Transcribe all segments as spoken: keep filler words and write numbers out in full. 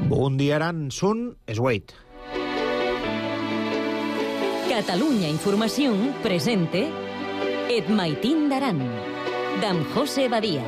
Bon dia, Aran. Sun es Wait. Catalunya Informació presente Et Maitín d'Aran, d'en José Badia.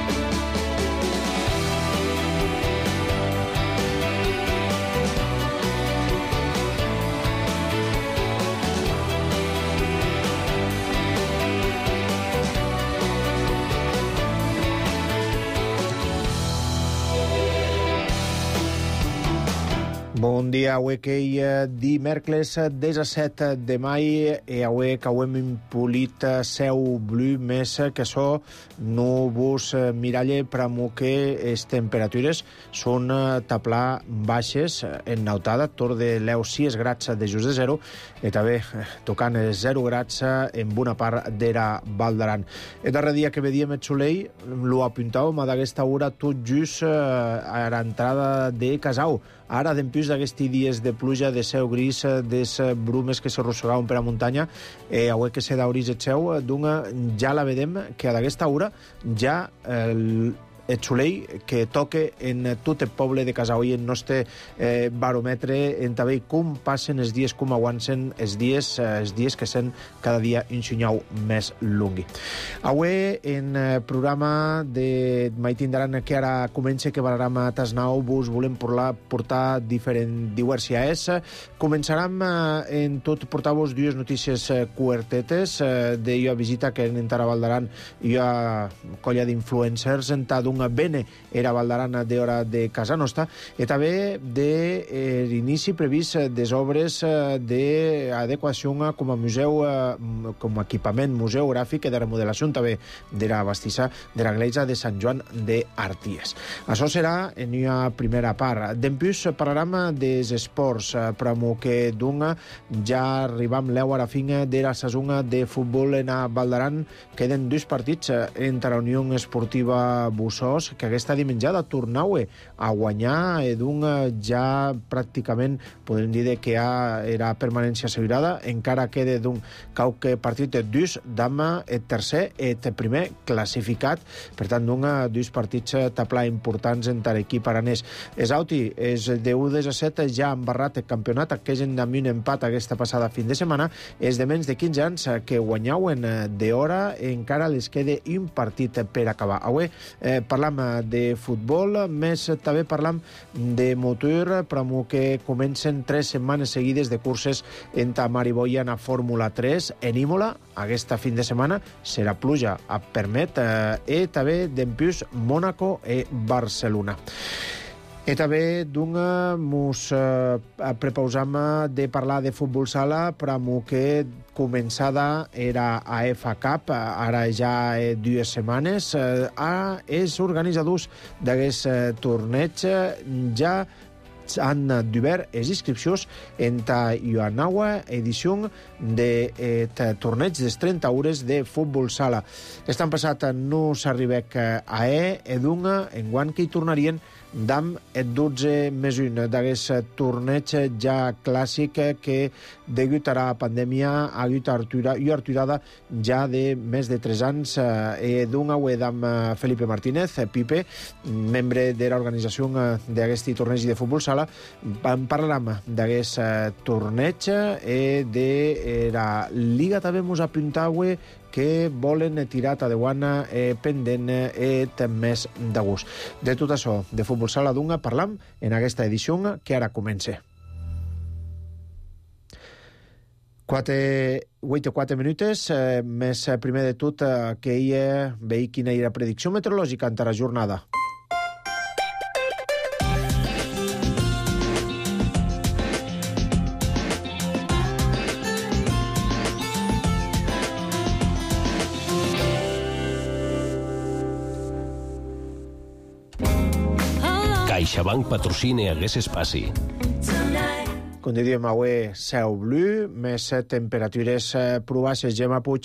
Bon dia, avui que hi ha dimèrcles disset de mai e avui que hem impolit ceu blu més que so no vos miralle pramo que les temperatures són taplà baixes en nautada, tor de l'eu sis grads de just de zero i també tocant zero grads en bona part d'era Val d'Aran. El darrer dia que vedíem el solell lo apuntàvem a d'aquesta hora tot just a l'entrada de Casau. Ara, d'empús d'aquests dies de pluja, de ceu gris, des brumes que s'arrossegaven per a muntanya, eh, avui que se dauris el ceu, d'una, ja la vedem que a d'aquesta hora ja el, el solell que toque en tot el poble de Casau i el nostre eh, baròmetre en també com passen els dies, com aguanten els dies, eh, els dies que sent cada dia un xinyau més lungui. Avui, en el programa de Maitín d'Aran, que ara comença, que valorarem a Tasnau, vos volem portar, portar diferents diversitats. Començarem eh, en tot portar-vos dues notícies eh, curtetes eh, de jo visita que en entara Val d'Aran hi ha colla d'influencers en d'un una bene era Val d'Aran d'hora de casa nostra i també de eh, l'inici previst des obres eh, d'adequació com a museu, eh, com a equipament museogràfic i de remodelació també de la bastissa de l'església de Sant Joan d'Arties. Això serà en una primera part. D'empús parlarem dels esports, eh, pramo que d'un ja arribam l'eu a la fin de la saison de futbol en Val d'Aran. Queden dos partits entre la Unió Esportiva Bussó, que aquesta dimenjada tornau a guanyar i d'un ja pràcticament podem dir que ja era permanència assegurada, encara queda d'un cauque partit de dos d'ama el tercer i el primer classificat, per tant d'un dos partits taplà importants entre l'equip aranès. És auti, és de u a disset ja han barrat el campionat, que és en un empat aquesta passada fin de setmana, és de menys de quinze anys que guanyauen d'hora, encara les queda un partit per acabar. Avui eh, parlam de futbol, més també parlam de motor, però que comencen tres setmanes seguides de curses entre Mariboia en la Fórmula tres en Imola. Aquesta fin de setmana serà pluja a permet eh, i també d'empús Mònaco i Barcelona. I també d'una mos eh, prepausam de parlar de futbol sala, però que començada era a F A Cup, ara ja eh, dues setmanes, eh, a els organitzadors d'aquest eh, torneig ja han d'obert les inscripcions en la nova edició de eh, torneig de trenta hores de futbol sala. L'estan passat no s'arribec a E, i d'una enguany que hi tornarien d'am el dotze més un d'aquest torneig ja clàssic que degut a la pandèmia ha hagut aturada ja de més de tres anys i d'un away d'am Felipe Martínez, Pipe, membre de l'organització d'aquest torneig de futbol sala. Parlarem d'aquest torneig i de la Liga també mos apuntau que volen tirar a Deguana eh, pendent eh, més de gust. De tot això, de futbol sala d'una, parlam en aquesta edició que ara comença. vuit o quatre minutes, eh, més primer de tot eh, que hi veia quina era la predicció meteorològica en la jornada. CaixaBank patrocina aquest espaci. Com diríem avui, ceu blu, més temperatures eh, probaces. Gemma Puig. Avui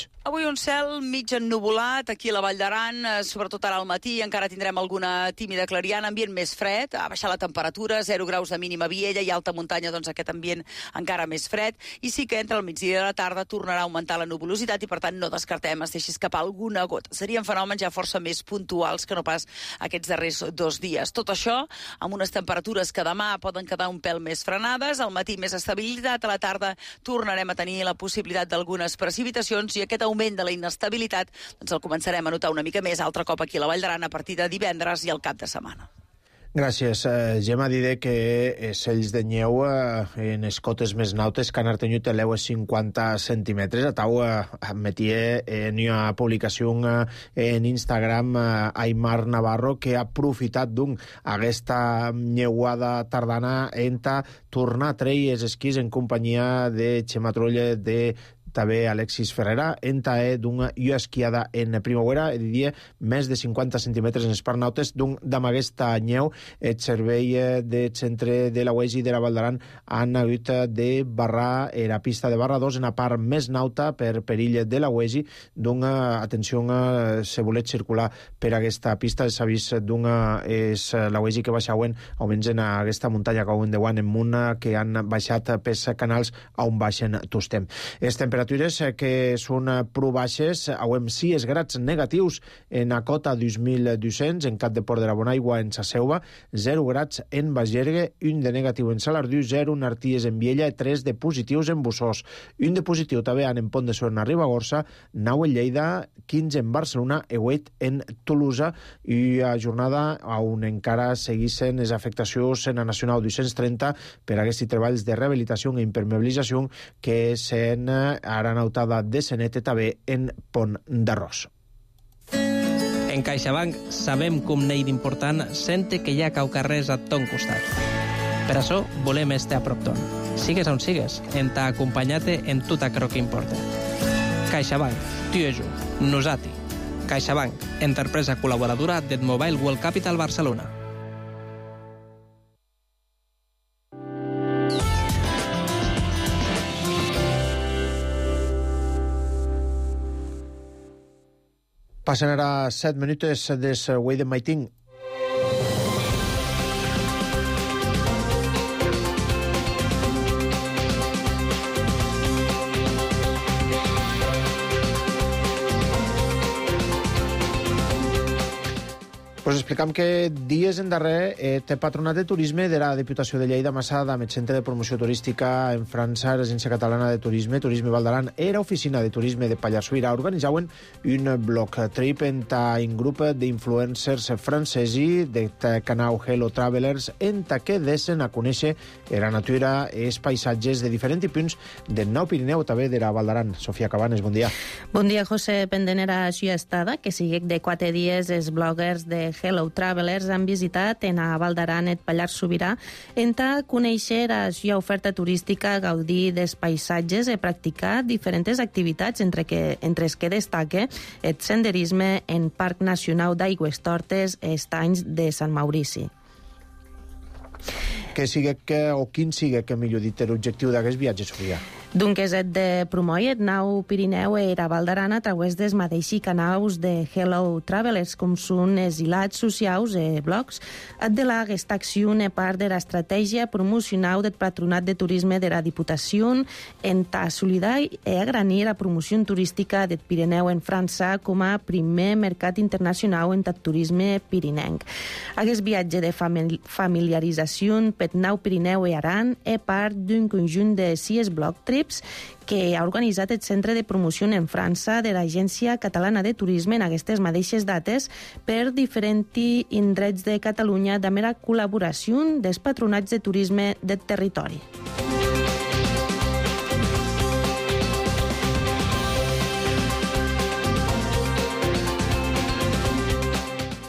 un cel mig ennuvolat aquí a la Vall d'Aran, sobretot ara al matí, encara tindrem alguna tímida clariana, ambient més fred, ha baixat la temperatura, zero graus de mínima a Viella i alta muntanya, doncs aquest ambient encara més fred, i sí que entre el migdia i la tarda tornarà a augmentar la nuvolositat i per tant no descartem es deixi escapar alguna gota. Serien fenòmens ja força més puntuals que no pas aquests darrers dos dies. Tot això amb unes temperatures que demà poden quedar un pèl més frenades, al matí més estabilitat, a la tarda tornarem a tenir la possibilitat d'algunes precipitacions i aquest augment de la inestabilitat doncs el començarem a notar una mica més altre cop aquí a la Vall d'Aran a partir de divendres i el cap de setmana. Gràcies. Uh, Gemma diré que els ells de nyeu uh, en les cotes més nautes que han artenyut eleu cinquanta centímetres. A tau uh, admetia en una publicació uh, en Instagram uh, Aymar Navarro que ha aprofitat d'un aquesta nyeuada tardana enta tornar a treure els esquís en companyia de Xema Trolle, de també Alexis Ferrera, enta e d'una llua esquiada en primavera, diria més de cinquanta centímetres en les parts nautes d'un d'amaguesta nyeu. El servei de centre de la U E S I de la Vall d'Aran han hagut de barrar la pista de barra dos en la part més nauta per perill de la U E S I. D'una, atenció, se volet circular per aquesta pista, s'ha vist d'una és la U E S I que baixauen, almenys en aquesta muntanya que hauen de guant en Muna, que han baixat pels canals on baixen tostem. Les temperatures que són prou baixes, hauem sis grads negatius en a cota dos mil dos-cents, en Cap de Port de la Bonaigua, en Sa Selva, zero grads en Bagergue, un de negatiu en Salardú, zero en Arties en Viella, tres de positius en Bussós, un de positiu també en Pont de Suert a Ribagorça, nou en Lleida, quinze en Barcelona i vuit en Tolosa, i a jornada on encara seguissin les afectacions en la Nacional dos-cents trenta per aquests treballs de rehabilitació i impermeabilització que s'han ara nautada de Senet també en Pont d'Arròs. En CaixaBank sabem com n'hi d'important sente que hi ha caucarrers a ton costat. Per això volem estar a prop ton. Sigues on sigues, en t'ha acompanyat en tot aquello que importa. CaixaBank, tu i jo, nosati. CaixaBank, empresa col·laboradora del Mobile World Capital Barcelona. Passen ara set minuts des Way de Maiting. Pues explicam que dies endarrer eh, té patronat de turisme de la Diputació de Lleida Massada amb el Centre de Promoció Turística en França, l'Agència Catalana de Turisme, Turisme Val d'Aran, era Oficina de Turisme de Pallarsuira, organitzaven un bloc trip enta un grup d'influencers francesi de canal Hello Travelers enta que desen a conèixer la natura i els paisatges de diferents punts del Nou Pirineu, també de la Val d'Aran. Sofia Cabanes, bon dia. Bon dia, José. Pendent era així estada, que sigui de quatre dies els bloggers de Hello Travelers han visitat en a Val d'Aran et Pallars Sobirà enta conèixer la seva oferta turística, gaudir dels paisatges i practicar diferents activitats entre, que, entre els que destaca el senderisme en Parc Nacional d'Aigües Tortes i Estanys de Sant Maurici. Que sigui que, o quin sigui que millor dit l'objectiu d'aquest viatge, Sofia? Doncs és de promoure el Nou Pirineu i la Val d'Aran a través dels mateixos canals de Hello Travelers, com són els hilats socials i blogs. Et de aquesta acció és part de l'estratègia promocional del Patronat de Turisme de la Diputació en assolir i agranir la promoció turística del Pirineu en França com a primer mercat internacional en el turisme pirinenc. Aquest viatge de familiarització per Nou Pirineu i Aran és part d'un conjunt de sis blog trips que ha organitzat el Centre de Promoció en França de l'Agència Catalana de Turisme en aquestes mateixes dates per diferents indrets de Catalunya amb la col·laboració dels patronats de turisme del territori.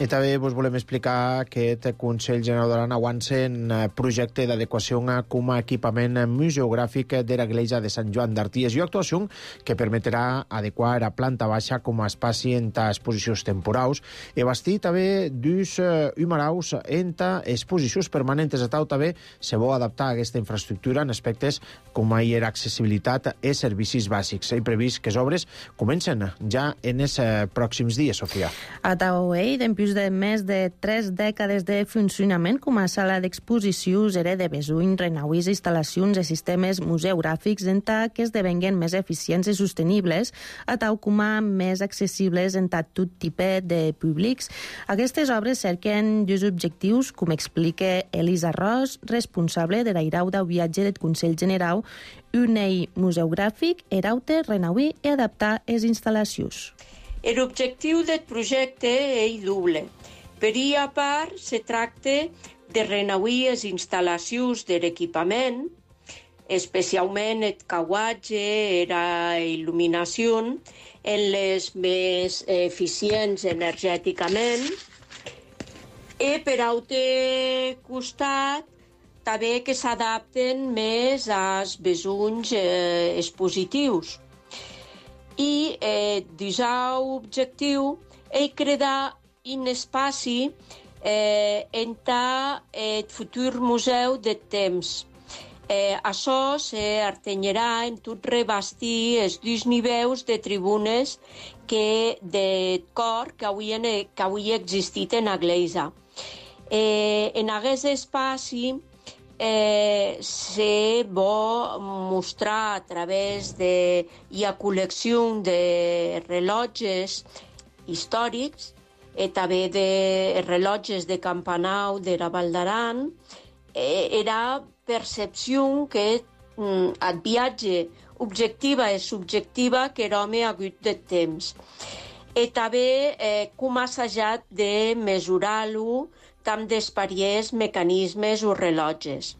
I també vos volem explicar que el Consell General d'Aran avança en projecte d'adequació com a equipament museogràfic de l'Església de Sant Joan d'Arties i actuació que permetrà adequar a planta baixa com a espai entre exposicions temporals i bastir també dus humaraus entre exposicions permanents. A tal també se vol adaptar aquesta infraestructura en aspectes com ahir accessibilitat i servicis bàsics. He previst que les obres comencen ja en els pròxims dies, Sofia. A Tauei, després de més de tres dècades de funcionament com a sala d'exposicions, era de besuny, renauís instal·lacions i sistemes museogràfics en ta que esdevenguen més eficients i sostenibles, a tau com a més accessibles en ta tot tipus de públics. Aquestes obres cerquen dos objectius, com explica Elisa Ros, responsable de l'airau del viatge del Consell General, un eix museogràfic, eraute, renauir i adaptar les instal·lacions. L'objectiu del projecte és doble. Per una part, se tracta de renauir les instal·lacions de l'equipament, especialment el cauatge, la il·luminació, en les més eficients energèticament, i per altre costat, també que s'adapten més als besunys eh, expositius. I el eh, objectiu és crear un espai eh, entre el futur museu de temps. Eh, això s'artenyerà en tot rebastir els dos nivells de tribunes que de cor que avui, que avui existit en l'església. Eh, en aquest espai Eh, se vol mostrar a través de la col·lecció de rellotges històrics i també de rellotges de campanau de la Val d'Aran, eh, era percepció que mm, el viatge objectiva i subjectiva que l'home ha hagut de temps. I també eh, com ha assajat de mesurar-lo tant d'espariers, mecanismes o rellotges.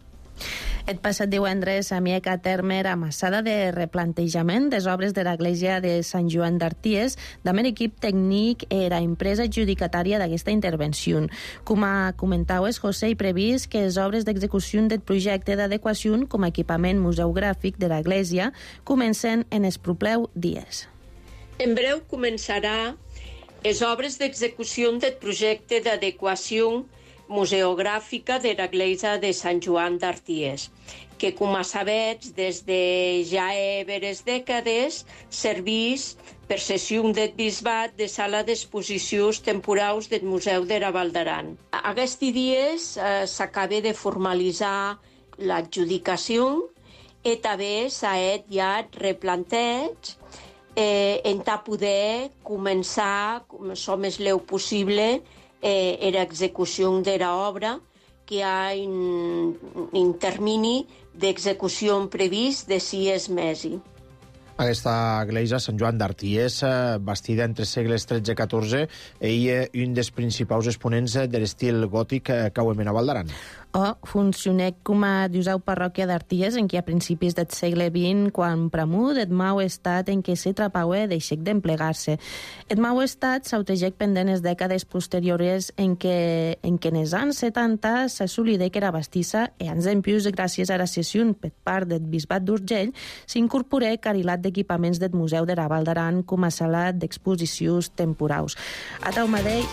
El passat divendres a Miec a terme era massada de replantejament des obres de l'Església de Sant Joan d'Arties, amb l'equip tècnic i la empresa adjudicatària d'aquesta intervenció. Com a comentaues, José, i previst que les obres d'execució del projecte d'adequació com a equipament museogràfic de l'Església comencen en els propers dies. En breu començarà les obres d'execució del projecte d'adequació museogràfica de l'Església de Sant Joan d'Arties, que, com a sabets, des de ja veres dècades, serveix per sessió del bisbat de sala d'exposicions temporals del Museu de la Val d'Aran. Aquests dies eh, s'acaba de formalitzar l'adjudicació i també s'ha fet ja replanteig Eh, en ta poder començar, com som més leu possible, eh, l'execució de l'obra, que hi ha un, un termini d'execució previst de sis mesos. Aquesta església, Sant Joan d'Arties, bastida entre segles tretze i catorze, és un dels principals exponents de l'estil gòtic que avui a Val d'Aran. O funcionà com a diusau parròquia d'Arties, en què a principis del segle vint, quan pramut el mau estat en què se trapaua deixec d'emplegar-se. El mau estat s'autegec pendent les dècades posteriores en què en què en els anys setanta s'assolidé que era bastissa i anys en plus, gràcies a la cessió per part del bisbat d'Urgell, s'incorporà carilat d'equipaments del Museu de la Val d'Aran com a sala d'exposicions temporals. A tal mateix,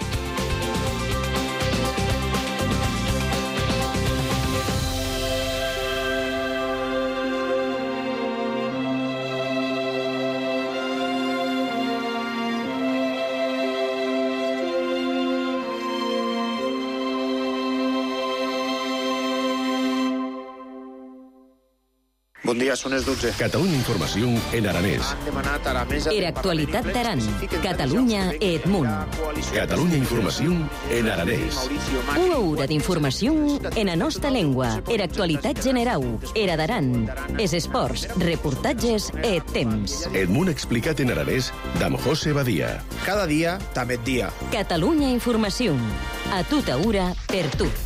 Bon dia, són les dotze. Catalunya Informació en aranès. Han demanat a la mesa... Era actualitat d'Aran, Catalunya i Edmunt. Catalunya Informació en aranès. Una hora d'informació en la nostra llengua. Era actualitat general. Era d'Aran. Es esports, reportatges i temps. Edmunt explicat en aranès d'Am José Badia. Cada dia, també et dia. Catalunya Informació. A tota hora, per tot.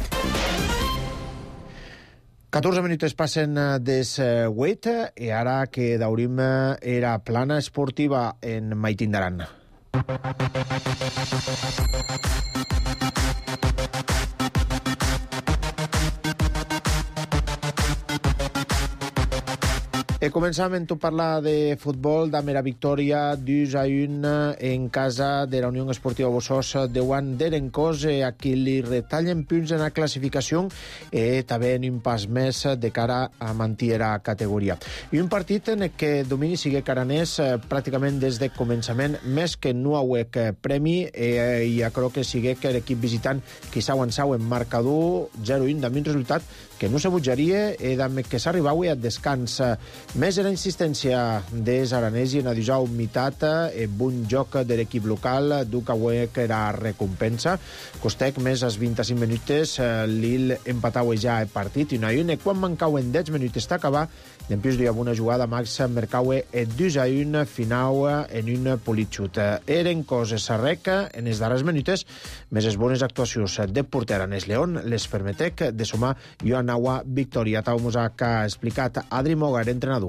catorze minuts passen des vuit i ara que daurim era plana esportiva en Maitín d'Aran. E començam en tu parlar de futbol, de mera victòria dos a un en casa de la Unió Esportiva Bossós davant d'Erencós, a qui li retallen punts en la classificació i també en un pas més de cara a mantenir la categoria. I un partit en què domini sigue caranès pràcticament des de començament, més que no hauec premi, i ja crec que sigue que l'equip visitant qui s'aguançau en marcador zero a un, amb un resultat que no se butjaria i amb que s'arribau a descans. Més era insistència des aranès i en adusau mitat en un joc de l'equip local, duc avui que era recompensa. Costec més als vint-i-cinc minuts, l'Il empatau ja el partit, i un a un, i quan mancauen deu minuts d'acabar, d'empús d'hi una jugada, Max mercau el dos a un, finau en un politxut. Eren coses s'arreca en els darrers minuts, més les bones actuacions de porter aranès León les permetec de sumar i una nova victòria. Tal mos ha explicat Adri Mogar, entrenador.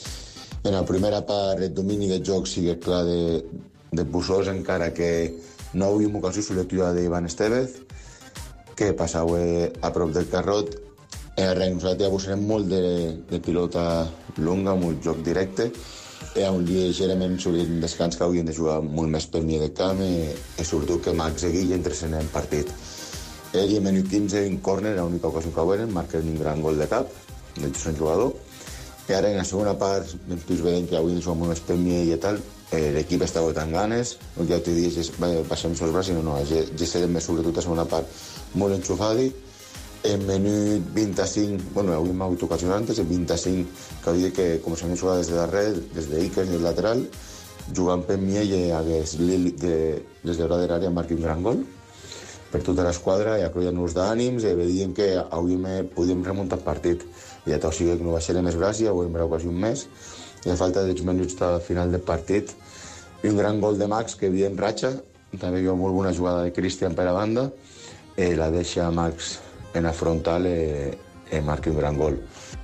En la primera part, el domini del joc sigue clar de, de Bossós, encara que no havíem ocasió sobre l'activitat d'Ivan Estevez, que passava a prop del carrot. En el reng, nosaltres abusarem molt de, de pilota longa, molt joc directe, i on lleugerament sobre un descans que haurien de jugar molt més per mi del camp, i, i sobretot que Max i Guille entressin en el partit. Ell, en minut quinze, en córner, l'única ocasió que veren, marquen un gran gol de cap, del seu jugador. I ara, en la segona part, després veiem que avui som molt més per mi i tal, eh, l'equip estava tan ganes, no ja t'ho dius, passem els braços, no, no, ja, ja serem més, sobretot, a segona part, molt enxufadi. En minut vint-i-cinc, bueno, avui m'ha hagut ocasió antes, en vint-i-cinc, que havia que començament a jugar des de darrere, des de Iker, del lateral, jugant per mi i hagués l'Il de, des de darrere àrea marqui un gran gol per tota l'esquadra, i acroiant-nos d'ànims, i veiem que avui podíem remuntar el partit. I tot sigui que no baixarem més gràcia, avui hem quasi un mes, i a falta de deu minuts al final del partit, i un gran gol de Max que havia en ratxa, també hi ha molt bona jugada de Cristian per a banda, i la deixa Max en la frontal i, i marca un gran gol.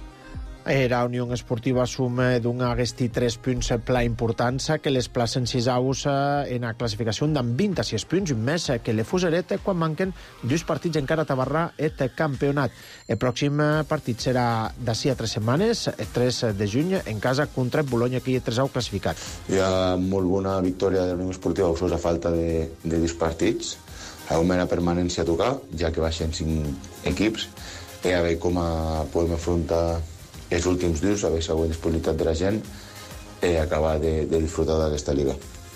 Era Unió Esportiva assume d'un aguesti tres punts pla importança que les placen sis aus en la classificació amb vint-i-sis punts, més que le Fuseret quan manquen dos partits encara a tabarrar et campionat. El pròxim partit serà d'ací a tres setmanes, el tres de juny, en casa contra el Bologna, que hi ha tres au classificat. Hi ha molt bona victòria de la Unió Esportiva Bossós a falta de, de dos partits. Hi ha una permanència a tocar, ja que baixen cinc equips, i a veure com a, podem afrontar els últims dies, a veure si hi ha disponibilitat de la gent i acabar de, de disfrutar d'aquesta liga.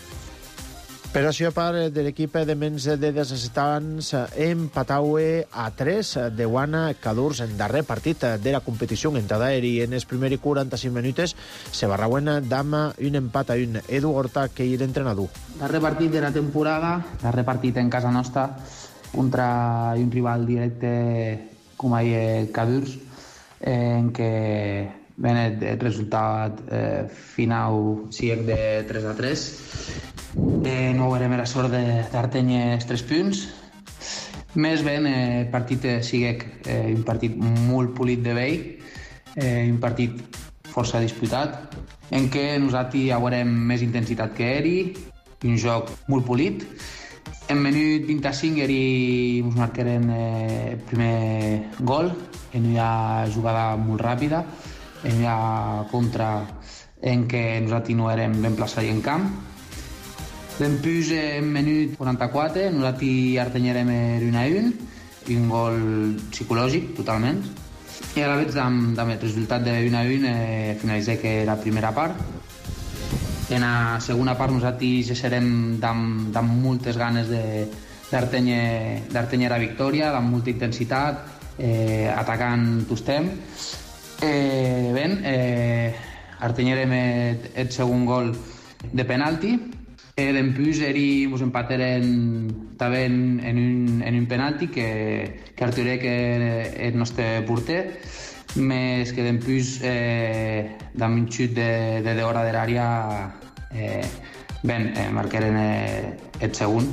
Per això, part de l'equip de menys de disset anys empatau a tres de Guana Cadurs en darrer partit de la competició en Tadaer, i en els primers quaranta-cinc minuts se barrauen d'ama un empat a un. Edu Horta, que hi era entrenador. Darrer partit de la temporada, darrer partit en casa nostra contra un rival directe com és Cadurs, en què ben, el, el resultat eh, final sigue de tres a tres. Eh, no haurem la sort d'artenyer els tres punts. Més ben, el partit sigue eh, un partit molt polit de vell, eh, un partit força disputat, en què nosaltres haurem més intensitat que eri, un joc molt polit. En minut vint-i-cinc eri ens marcarem eh, el primer gol, en una jugada molt ràpida, en una contra en què nosaltres no érem ben plaçats en camp. Després, en minut quaranta-quatre, nosaltres artenyerem un a un, un gol psicològic, totalment. I a la vegada, amb, amb el resultat de un a un, eh, finalitza que la primera part. En la segona part, nosaltres ja serem amb, amb moltes ganes d'artenyer la victòria, amb molta intensitat, eh, atacant tostem. Eh, ben, eh, artenyerem el, el segon gol de penalti. Eh, D'empús, ens empateren també en, en, un, en un penalti que, que Arturé, que el nostre porter, més que d'empús, eh, amb un xut de, de d'hora de l'àrea, eh, ben, eh, marcarem eh, el segon.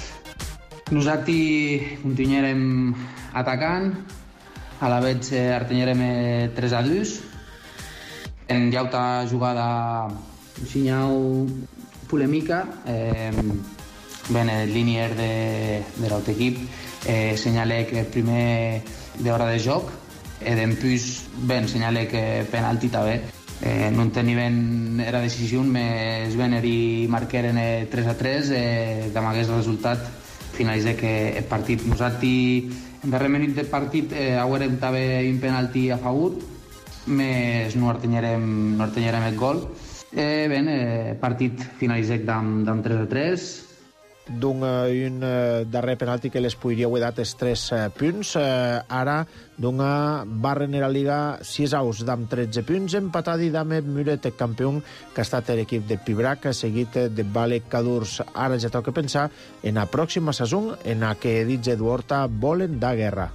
Nosaltres continuarem atacant, a la vegada eh, artenyerem tres a dos. En llauta jugada, Xinyau polèmica. Eh, ben, el línier de, de l'altre equip eh, senyala que el primer d'hora de joc e dempús ben senyala que penalti també. Eh, non teniven era decisió, més ben i marqueren tres a tres, eh, amb aquest resultat finalitza que el partit nosaltres en darrer minut del partit eh, haurem també un penalti a favor, més no artenyerem, no artenyerem el gol. Eh, ben, el eh, partit finalitza amb, amb tres a tres. D'un un uh, darrer penalti que les podria haver dat els tres uh, punts. Uh, ara, d'una barren a la Liga sis aus d'amb tretze punts, empatat i d'ame Muret, campió, que ha estat l'equip de Pibrac, seguit de Vale Cadurs. Ara ja toca pensar en la pròxima saison, en la que dits Eduarta volen da guerra.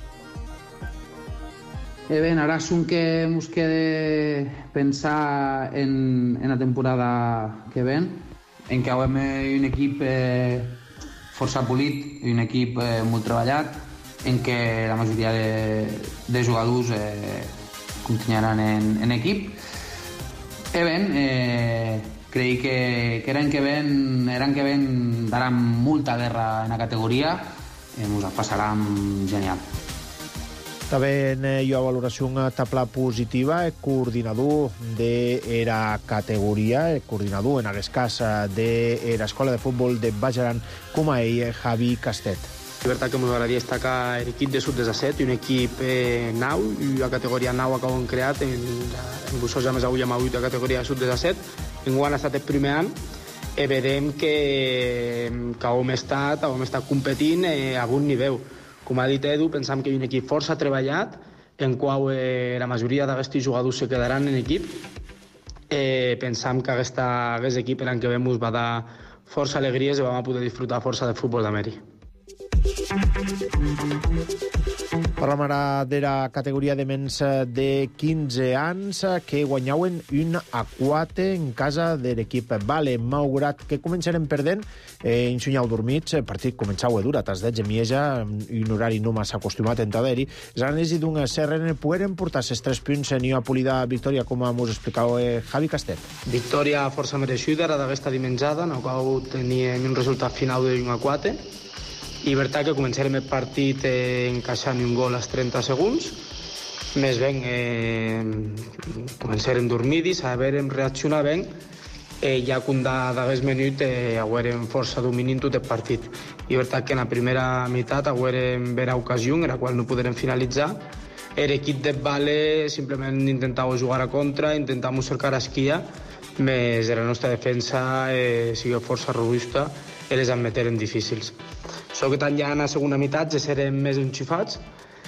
Eh, ben, ara són que ens queda pensar en, en la temporada que ven, en què hem un equip eh, força polit, un equip eh, molt treballat, en què la majoria de, de jugadors eh, continuaran en, en equip. E ben, eh, crec que, que eren que ven, eren que ven daran molta guerra en la categoria, eh, ens passarà genial. També hi ha valoració una tabla positiva, el coordinador de la categoria, el coordinador, en aquest cas, de l'escola de futbol de Bajaran, com a ell, Javi Castet. La veritat que m'agradaria destacar l'equip de sub disset, un equip eh, nou, la categoria nou que hem creat, en, en Bussols ja més avui hem hagut la categoria de sub disset, en quan ha estat el primer any, i vedem que, que hem estat, hem estat competint eh, a algun nivell. Com ha dit Edu, pensam que hi ha un equip força treballat, en qual eh, la majoria d'aquests jugadors se quedaran en equip. Eh, pensam que aquesta, aquest equip l'any que vam us va dar força alegries i vam poder disfrutar força del futbol d'Ameri. Parlam ara de la categoria de menys de quinze anys que guanyaven un a quatre en casa de l'equip Vale. Malgrat que començarem perdent, eh, en Sunyau dormits, el partit començava dur, a tas de Gemieja, un horari no massa acostumat en Taderi. Els aranès i d'un C R N pogueren portar els tres punts en una polida victòria, com us explicava eh, Javi Castet. Victòria força mereixuda, era d'aquesta dimenjada, en la qual teníem un resultat final de un a quatre. I veritat que començarem el partit eh, encaixant un gol als trenta segons. Més ben, eh, començarem dormidis, a veure, reaccionar ben, eh, ja que un d'aquest minut eh, haurem força dominint tot el partit. I veritat que en la primera meitat haurem vera ocasió, en la qual no podrem finalitzar. L'equip de Vale simplement intentava jugar a contra, intentàvem cercar esquia, més la nostra defensa eh, sigui força robusta i les admeteren difícils. So que tant ja en la segona meitat ja serem més enxufats.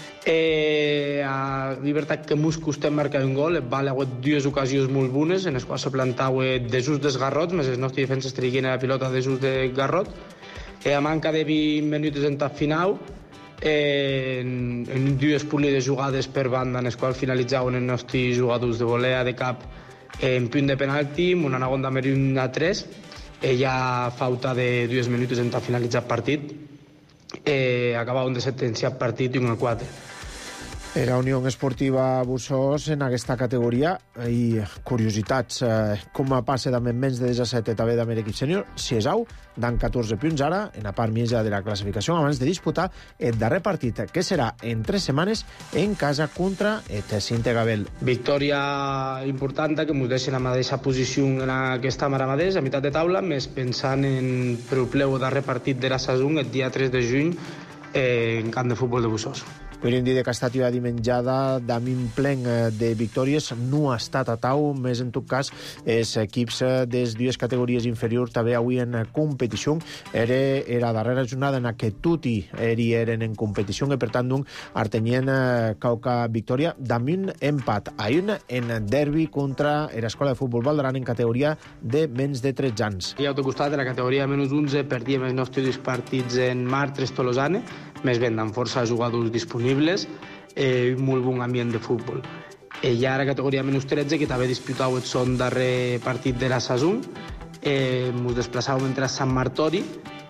Eh, a veritat que mos costem marcar un gol, Vale ha hagut dues ocasions molt bones en les quals se plantava de just dels garrots, més les nostres defenses triguin la pilota de just de garrot. Eh, a manca de vint minuts en tap final, eh, en, en dues polides jugades per banda en les quals finalitzaven els nostres jugadors de volea de cap eh, en punt de penalti, amb una nagonda mer un a tres. Eh, ja falta de dues minuts en tap finalitzat partit. Eh, acabàvem de sentenciar el partit i un a quatre. Era Unió Esportiva Bussols en aquesta categoria i curiositats, eh, com passa també menys de disset també també l'equip sènior, si és au, dan catorze punts ara en la part mitja de la classificació abans de disputar el darrer partit, que serà en tres setmanes en casa contra el Cinte Gabel. Victòria important que ens deixen a la mateixa posició en aquesta ara mateix, a meitat de taula, més pensant en el pleu darrer partit de la saison el dia tres de juny eh, en camp de futbol de Bussols. Podríem dir que ha estat una dimenjada d'amin plen de victòries, no ha estat a tau, més en tot cas els equips de les dues categories inferiors també avui en competició. Era, era la darrera jornada en què tutti eren en competició i per tant artenyien cauca victòria d'amin empat a un en derbi contra l'escola de futbol Valdaran en categoria de menys de tretze anys. I a l'altre costat, de la categoria de menys onze, perdíem els nostres partits en Martres Tolosane, més ben amb força jugadors disponibles i eh, un molt bon ambient de futbol. Eh, hi ha la categoria menys tretze, que també disputava el son darrer partit de la saison. Eh, ens desplaçàvem entre Sant Martori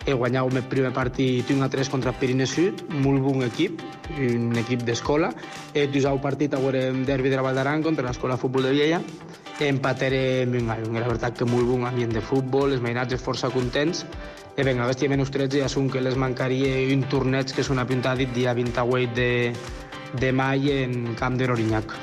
e guanyau el primer partit un a tres contra Pirineu Sud, molt bon equip, un equip d'escola. El dusau partit aguarem derbi de la Val d'Aran contra l'Escola de Futbol de Viella. Empatarem un a un. La veritat que molt bon ambient de futbol, els mainatges força contents. E vinga, aquesta menys tretze ja són que les mancaria un torneig que s'ha apuntat el dia vint-i-vuit de, de maig en Camp de l'Orinyac.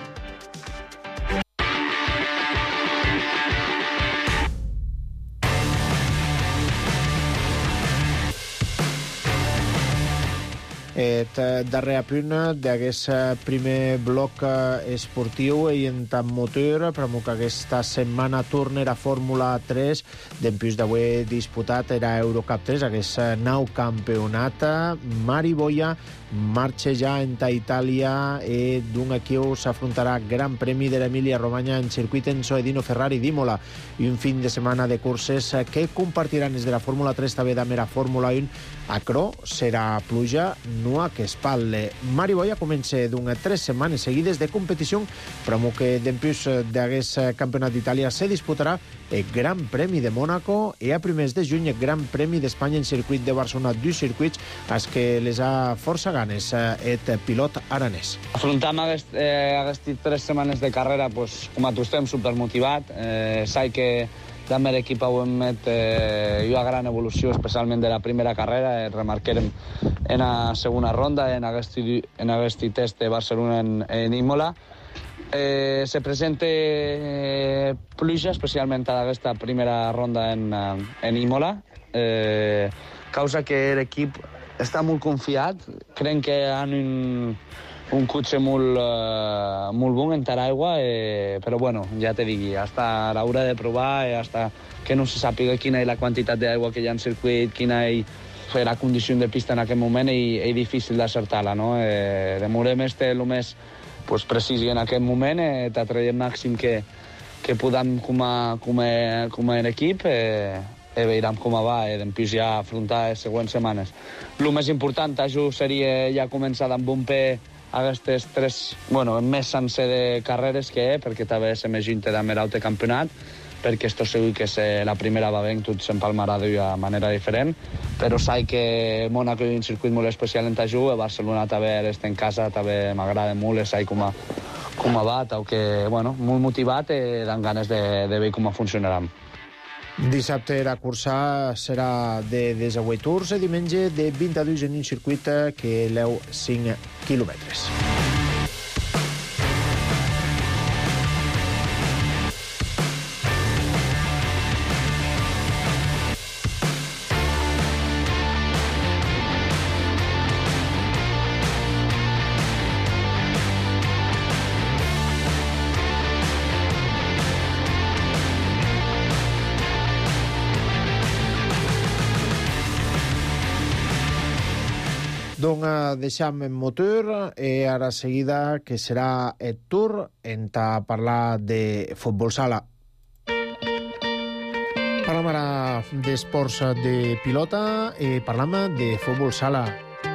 Et darrer apunt d'aquest primer bloc esportiu i en tant motor, però que aquesta setmana torna a Fórmula tres, d'empús d'avui disputat era Eurocup tres, aquest nou campionat. Mari Boia marxa ja entre Itàlia i d'un equip s'afrontarà Gran Premi de l'Emília Romagna en circuit Enzo Edino Ferrari d'Imola i un fin de setmana de curses que compartiran des de la Fórmula tres també de la Fórmula un. A Cro serà pluja, no a que espalle. Mari Boia comença d'una tres setmanes seguides de competició, però que d'empús d'aquest campionat d'Itàlia se disputarà el Gran Premi de Mònaco i a primers de juny el Gran Premi d'Espanya en circuit de Barcelona, dos circuits als que les ha força ganes et pilot aranès. Afrontam aquest, eh, aquestes tres setmanes de carrera, pues, com a tu estem supermotivat. Eh, Sai que també l'equip ho hem met eh, una gran evolució, especialment de la primera carrera. Eh, remarquem en la segona ronda, en aquest, en aquest test de Barcelona en, en Imola. Eh, se presenta eh, pluja, especialment a aquesta primera ronda en, en Imola. Eh, causa que l'equip està molt confiat, creiem que han un, un cotxe molt, uh, molt bon en l'aigua, eh, però bueno, ja te digui, hasta l'haurà de provar, eh, hasta que no se sàpiga quina és la quantitat d'aigua que hi ha en circuit, quina és la condició de pista en aquest moment, i és difícil d'acertar-la, no? Eh, demorem este el més pues, precís en aquest moment, eh, t'atreiem màxim que, que podem com a, com a, com a equip, eh, i veurem com va, i després ja afrontar les següents setmanes. El més important això seria ja començar amb un peu aquestes tres, bueno, més sencer de carreres que és, perquè també se m'aginte de l'altre campionat, perquè estic segur que se la primera va bé, tot s'empalmarà d'una manera diferent, però sé que Mònaco és un circuit molt especial en això, i Barcelona també està en casa, també m'agrada molt, sé com, a, com va, que, bueno, molt motivat i amb ganes de, de veure com funcionarà. Dissabte la cursa serà de divuit tours i diumenge de vint-i-dos en un circuit que leu cinc quilòmetres. Donc deixam en motor i ara seguida que serà el tour en a parlar de futbol sala. Parlam ara d'esports de pilota i parlam de futbol sala.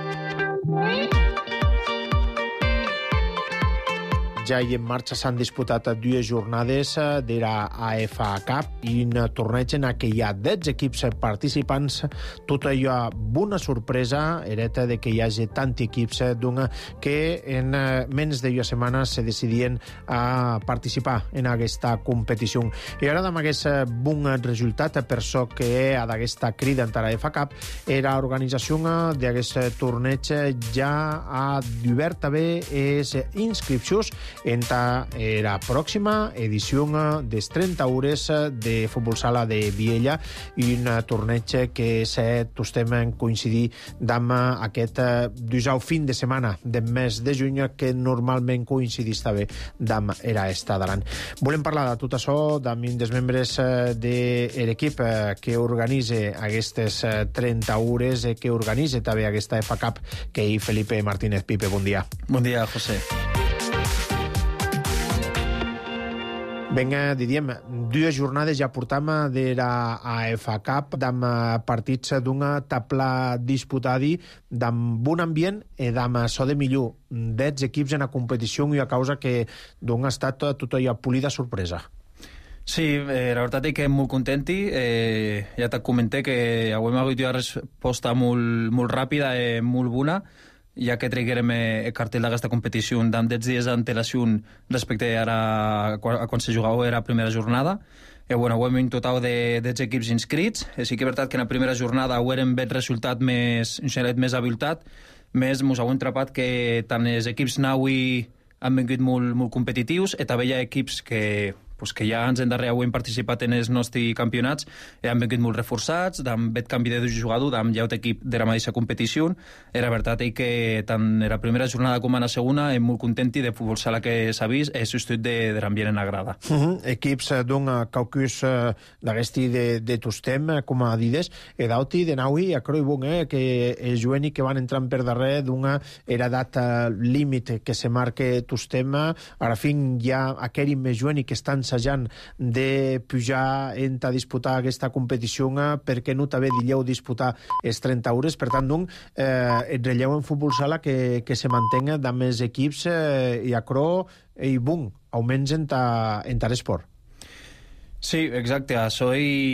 Ja hi en marxa s'han disputat dues jornades de la A F A Cup i un torneig en què hi ha deu equips participants. Tot allò, bona sorpresa, era de que hi hagi tants equips que en menys d'una setmana se decidien a participar en aquesta competició. I ara, amb aquest bon resultat, per això que d'aquesta crida en la A F A Cup, era l'organització d'aquest torneig ja ha obert també les inscripcions en la pròxima edició dels trenta hores de futbol sala de Viella i un torneig que se tostem en coincidir amb aquest dusau fin de setmana del mes de juny que normalment coincidís també amb era esta d'Aran. Volem parlar de tot això amb un dels membres de l'equip que organitza aquestes trenta hores, que organitza també aquesta F A Cup, que és Felipe Martínez. Pipe, bon dia. Bon dia, José. Vinga, diríem, dues jornades ja portam de la A F A Cup, amb partits d'una tabla disputada, amb un ambient i amb això de millor, deu equips en la competició i a causa que d'un ha estat tota la polida sorpresa. Sí, eh, la veritat és que molt contenti. Eh, ja te comenté que avui m'ha hagut una resposta molt, molt ràpida i eh, molt bona, ja que traguérem el cartell d'aquesta competició amb deu dies d'antelació respecte ara a quan se jugava era la primera jornada. Eh, bueno, ho hem en total de dotze equips inscrits. Eh, sí que és veritat que en la primera jornada ho érem ben resultat més, un xalet més aviltat, més mos heu entrapat que tant els equips naui han vingut molt, molt competitius i també hi ha equips que, pues, que ja ens endarrere ho hem participat en els nostres campionats i han vingut molt reforçats, amb aquest canvi de jugador, amb ja un equip de la mateixa competició. Era veritat que tant en la primera jornada com en la segona hem molt contenti de futbol sala que s'ha vist i substitut de, de l'ambient en agrada. Uh -huh. Equips d'un caucus d'aquesti de, de Tostem, com a dides, e d'auti de naui a Croi Bung, eh, que els jueni que van entrant per darrere d'una era data límit que se marque Tostem, ara fin ja aquell més jueni que estan assajant de pujar en a disputar aquesta competició perquè no també dilleu disputar els trenta hores, per tant, doncs, eh, el relleu en futbol sala que, que se mantenga amb els equips eh, i a Cro i bum, augments en ta, en ta esport. Sí, exacte, això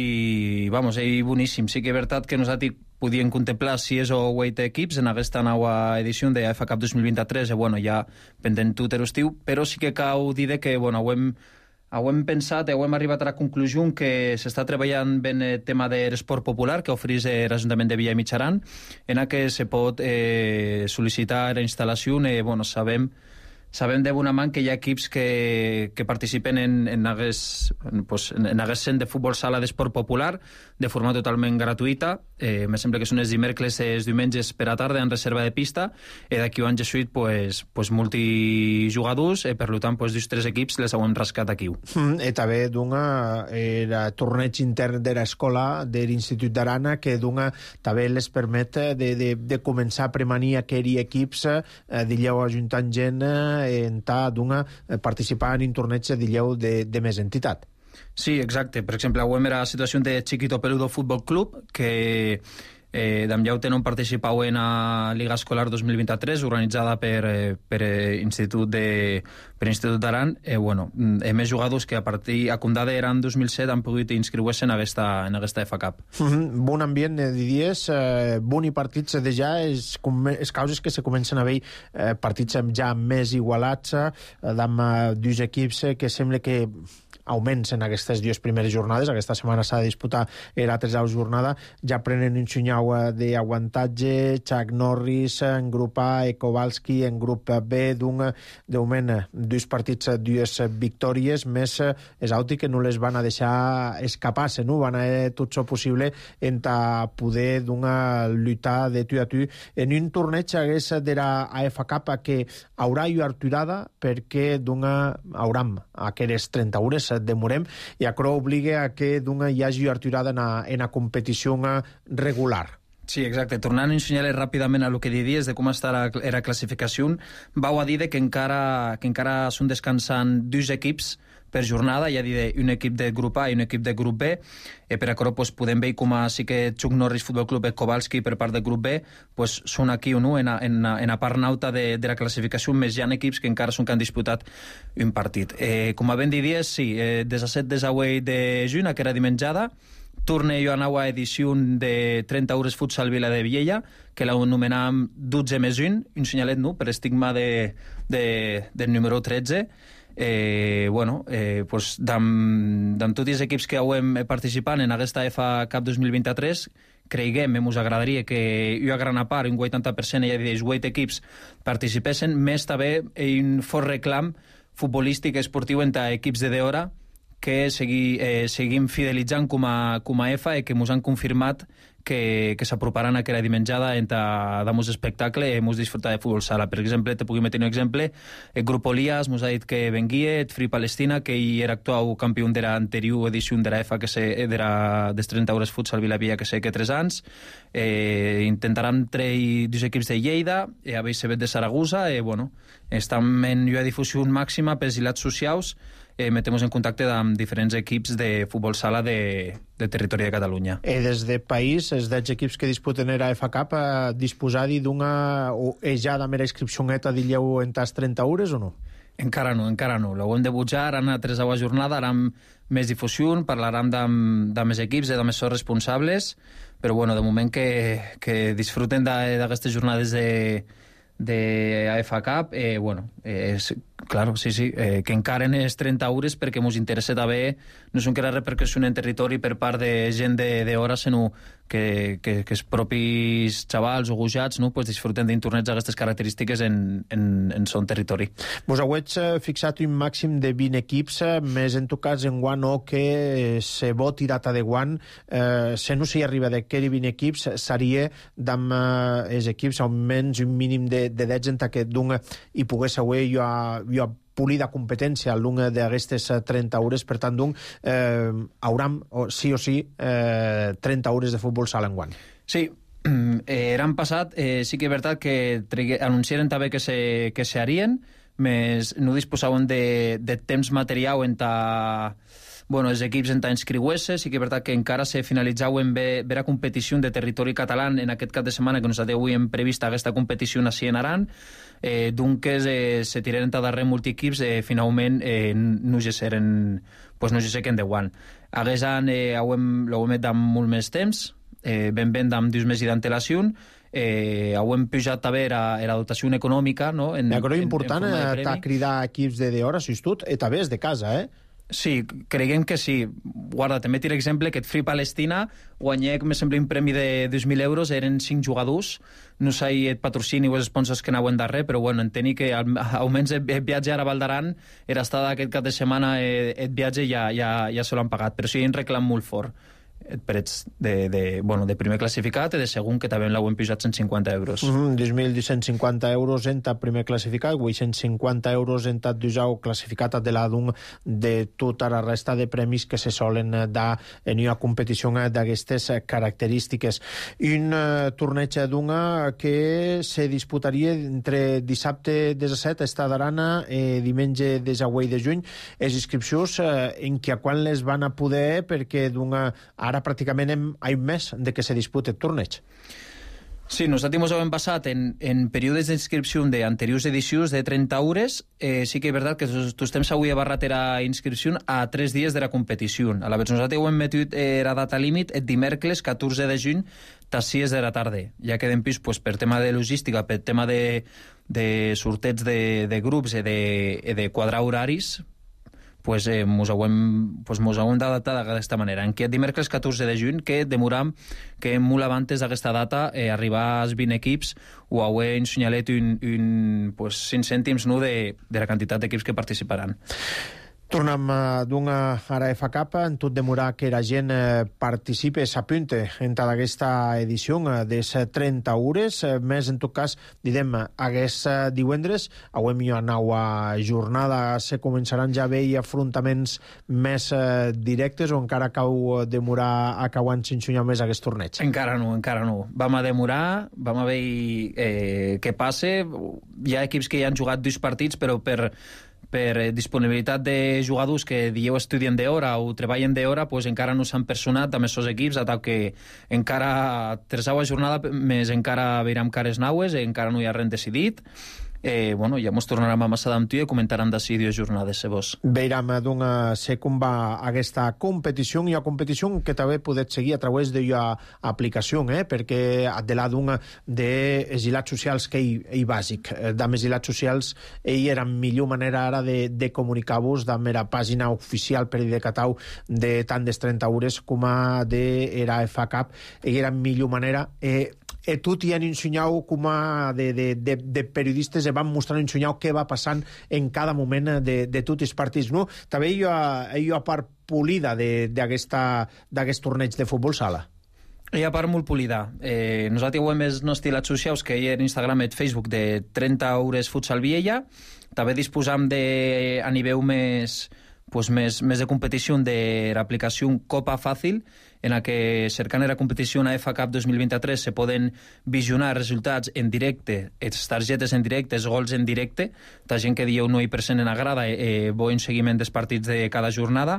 és, vamos, és boníssim. Sí que és veritat que nosaltres podíem contemplar sis o vuit equips en aquesta nova edició de F Cup dos mil vint-i-tres, i bueno, ja pendent tot l'estiu, però sí que cal dir que, bueno, ho hem Ho hem pensat, ho hem arribat a la conclusió que s'està treballant ben el tema de l'esport popular que ofereix l'Ajuntament de Villa i Mitjaran, en què se pot eh, sol·licitar la instal·lació. Eh, bueno, sabem, sabem de bona mà que hi ha equips que, que participen en, en aquest pues, en aquest cent de futbol sala d'esport popular de forma totalment gratuïta. Eh, me sembla que són els dimecres i els diumenges per a tarda en reserva de pista, i d'aquí ho han gessuit pues, pues, multijugadors, i per tant pues, dos tres equips les hem rascat aquí. Mm, i també d'una el torneig intern de l'escola de l'Institut d'Arana que d'una també les permet de, de, de començar a premanir aquells equips eh, d'illeu ajuntant gent eh, en ta d'una eh, participar en un torneig d'illeu de, de més entitat. Sí, exacte. Per exemple, avui era la situació de Chiquito Peludo Futbol Club, que eh, d'Amllaute no participau en la Liga Escolar dos mil vint-i-tres, organitzada per, eh, per Institut de per Institut d'Aran. Eh, bueno, eh, més jugadors que a partir a Condada eren dos mil set han pogut inscriure-se en aquesta, en aquesta F Cup. Mm -hmm. Bon ambient de dies, eh, boni partits de ja, és, és causes que se comencen a veure eh, partits ja més igualats, eh, amb eh, dos equips que sembla que augments en aquestes dues primeres jornades. Aquesta setmana s'ha de disputar la tercera jornada. Ja prenen un xunyau d'aguantatge, Chuck Norris en grup A, Kowalski en grup B, d'un de moment dos partits, dues victòries, més és auti que no les van a deixar escapar-se, no? Van a fer tot això possible en ta poder d'una lluitar de tu a tu en un torneig hagués de la A F Cup que haurà i arturada perquè d'una hauram aquelles trenta hores demorem, i això obliga a que d'una hi hagi aturada en la, en la competició regular. Sí, exacte. Tornant a ensenyar-les ràpidament a lo que diries de com està la, la classificació, vau a dir que encara, que encara són descansant dos equips per jornada, ja dir un equip de grup A i un equip de grup B, i per això pues, podem veure com a, sí que Chuck Norris Futbol Club i Kowalski per part del grup B pues, són aquí o no, en la en, en a part nauta de, de la classificació, més hi ha equips que encara són que han disputat un partit. Eh, com a ben diries, sí, eh, disset a vuit de juny, que era dimenjada, torna jo a nova edició de trenta hores futsal Vila de Viella, que l'anomenàvem dotze més un, un senyalet, no?, per estigma de, de, del número tretze. Eh, bueno, eh, pues, d'amb tots els equips que hem participat en aquesta F Cup dos mil vint-i-tres, creiguem, ens agradaria que una gran part, un vuitanta per cent, ja dels vuit equips participessin, més també un fort reclam futbolístic esportiu entre equips de d'hora que segui, eh, seguim fidelitzant com a, com a F i que ens han confirmat que, que s'aproparan a aquella dimenjada entre damos espectacle i ens disfrutar de futbol sala. Per exemple, te puc metre un exemple, el grup Olias ens ha dit que venguia, el Free Palestina, que hi era actual campió de l'anterior edició de la F, que se, de la, des trenta hores futsal Vilavia, que sé que tres anys. Eh, intentaran treure dos equips de Lleida, i a veure de Saragossa, i bueno, estan en una difusió màxima pels hilats socials. Eh, metem en contacte amb diferents equips de futbol sala de, de territori de Catalunya. I des de país, els deu equips que disputen la F Cup, eh, disposar d'una o ja de mera inscripció neta d'illeu en tas trenta hores o no? Encara no, encara no. L'ho hem de butjar, ara a tres aua jornada, ara amb més difusió, parlarem de, de més equips, de més responsables, però bueno, de moment que, que disfruten d'aquestes jornades de, de A F A Cup, eh, bueno, eh, claro, sí, sí, eh, que encaren els trenta hores perquè ens interessa també, no és que la repercussió en territori per part de gent d'hora, sinó que, que, que els propis xavals o gujats, no, pues disfruten d'un torneig d'aquestes característiques en, en, en son territori. Vos hauets fixat un màxim de vint equips, més en tot cas en guant o que se voti data de guant, eh, se no s'hi arriba d'aquests vint equips, seria d'amb eh, els equips almenys un mínim de, de deu en aquest d'un i pogués haver jo a jo a polida competència a l'un d'aquestes trenta hores, per tant, d'un, eh, hauram, sí o sí, eh, trenta hores de futbol sala enguant. Sí, eh, l'any passat eh, sí que és veritat que anunciaren també que se, que se harien, més no disposaven de, de temps material en ta... Bueno, els equips en inscriuer-se, sí que és veritat que encara se finalitzaven bé, bé la competició de territori català en aquest cap de setmana que nosaltres avui hem previst aquesta competició així en Aran, eh, dunques eh, se tiraren a darrere multiequips, eh, finalment eh, no geseren, pues no geseren de guant. Aquest any eh, ho hem, ho hem fet amb molt més temps, eh, ben ben amb dos mesos d'antelació, eh, ho hem pujat també la, la dotació econòmica, no? En, ja, però és important t'ha cridar equips de d'hora, si tot, i també és de casa, eh? Sí, creiem que sí. Guarda, també tinc exemple que et Free Palestina guanyé, me sembla, un premi de dos mil euros, eren cinc jugadors, no sé et patrocini o els sponsors que anaven darrere, però bueno, entenc que almenys el viatge ara a Val d'Aran era estar aquest cap de setmana, el viatge ja, ja, ja se l'han pagat, però sí, en reclam molt fort. Per ets de, de, bueno, de primer classificat i de segon, que també l'hem pujat cent cinquanta euros. Mm-hmm, dos mil cent cinquanta euros en ta primer classificat, vuit-cents cinquanta euros en ta dujau classificat de l'adun de tota la resta de premis que se solen dar en una competició d'aquestes característiques. Un uh, torneig d'una que se disputaria entre dissabte disset a Estad d'Arana i diumenge disset de juny. Les inscripcions uh, en què a quan les van a poder, perquè d'una ara pràcticament hem un mes de que se dispute el torneig. Sí, nosaltres hem passat en, en períodes d'inscripció d'anteriors edicions de trenta hores. Eh, sí que és veritat que tots temps avui ha barrat la inscripció a tres dies de la competició. A la vegada nosaltres hem metut eh, la data límit el dimecres catorze de juny a sis de la tarda. Ja queden pis pues, per tema de logística, per tema de, de sorteig de, de grups i de, de quadrar horaris, pues, eh, mos hauem, pues, mos hauem d'adaptar d'aquesta manera. En aquest dimecres catorze de juny, que demoram que molt abans d'aquesta data eh, arribar als vint equips o hauer ensenyalet un, un, pues, cinc cèntims no, de, de la quantitat d'equips que participaran. Tornem uh, d'una ara F A Cup, en tot demorar que la gent uh, participe, s'apunte en tota aquesta edició uh, de trenta hores, uh, més en tot cas, direm, aquest uh, divendres, avui hi ha nova jornada, se començaran ja a haver afrontaments més uh, directes o encara cau demorar acabant sense més aquest torneig? Encara no, encara no. Vam a demorar, vam a veure eh, què passa. Hi ha equips que ja han jugat dos partits, però per per disponibilitat de jugadors que dieu estudien d'hora o treballen d'hora, pues encara no s'han personat amb aquests equips, a tal que encara tercera jornada més encara veurem cares naues, encara no hi ha res decidit. Eh, bueno, ja mos tornarem a massa d'amb tu i comentaran d'ací dues jornades, se vos. Veurem d'on se com va aquesta competició, i a competició que també podeu seguir a través de la aplicació, eh? Perquè de la d'un de exilats socials que hi, hi bàsic, d'amb exilats socials hi era millor manera ara de, de comunicar-vos d'amb la pàgina oficial per de Catau de tant des trenta hores com a de era F A Cup, hi era millor manera eh, e tot hi han ensenyat com a de, de, de, de periodistes van mostrant ensenyat què va passant en cada moment de, de tots els partits, no? També hi ha, hi ha part polida d'aquest torneig de futbol sala. Hi ha part molt polida. Eh, nosaltres ho hem els nostres estilats socials, que hi ha en Instagram i Facebook, de trenta hores futsal Viella. També disposam de, a nivell més, pues, més, més de competició de l'aplicació Copa Fàcil, en la que cercant la competició a F A Cup dos mil vint-i-tres se poden visionar resultats en directe, les targetes en directe, els gols en directe, la gent que dieu no hi present en la grada, eh, bon seguiment dels partits de cada jornada.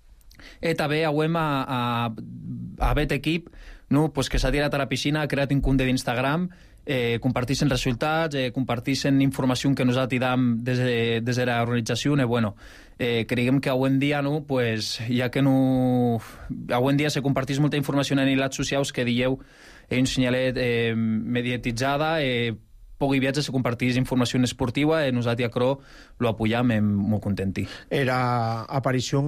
I també hauem a, a, a Bet Equip, no, pues, que s'ha tirat a la piscina, ha creat un compte d'Instagram eh, comparteixen resultats, eh, comparteixen informació que nosaltres dam des de, des de l'organització, i bueno, eh, creiem que avui en dia, no, pues, ja que no... Avui en dia se comparteix molta informació en les socials que dieu eh, un senyalet eh, mediatitzada, eh, poc viatge se compartís informació esportiva e nosaltres a Cro lo apoyam e molt contenti. Era aparició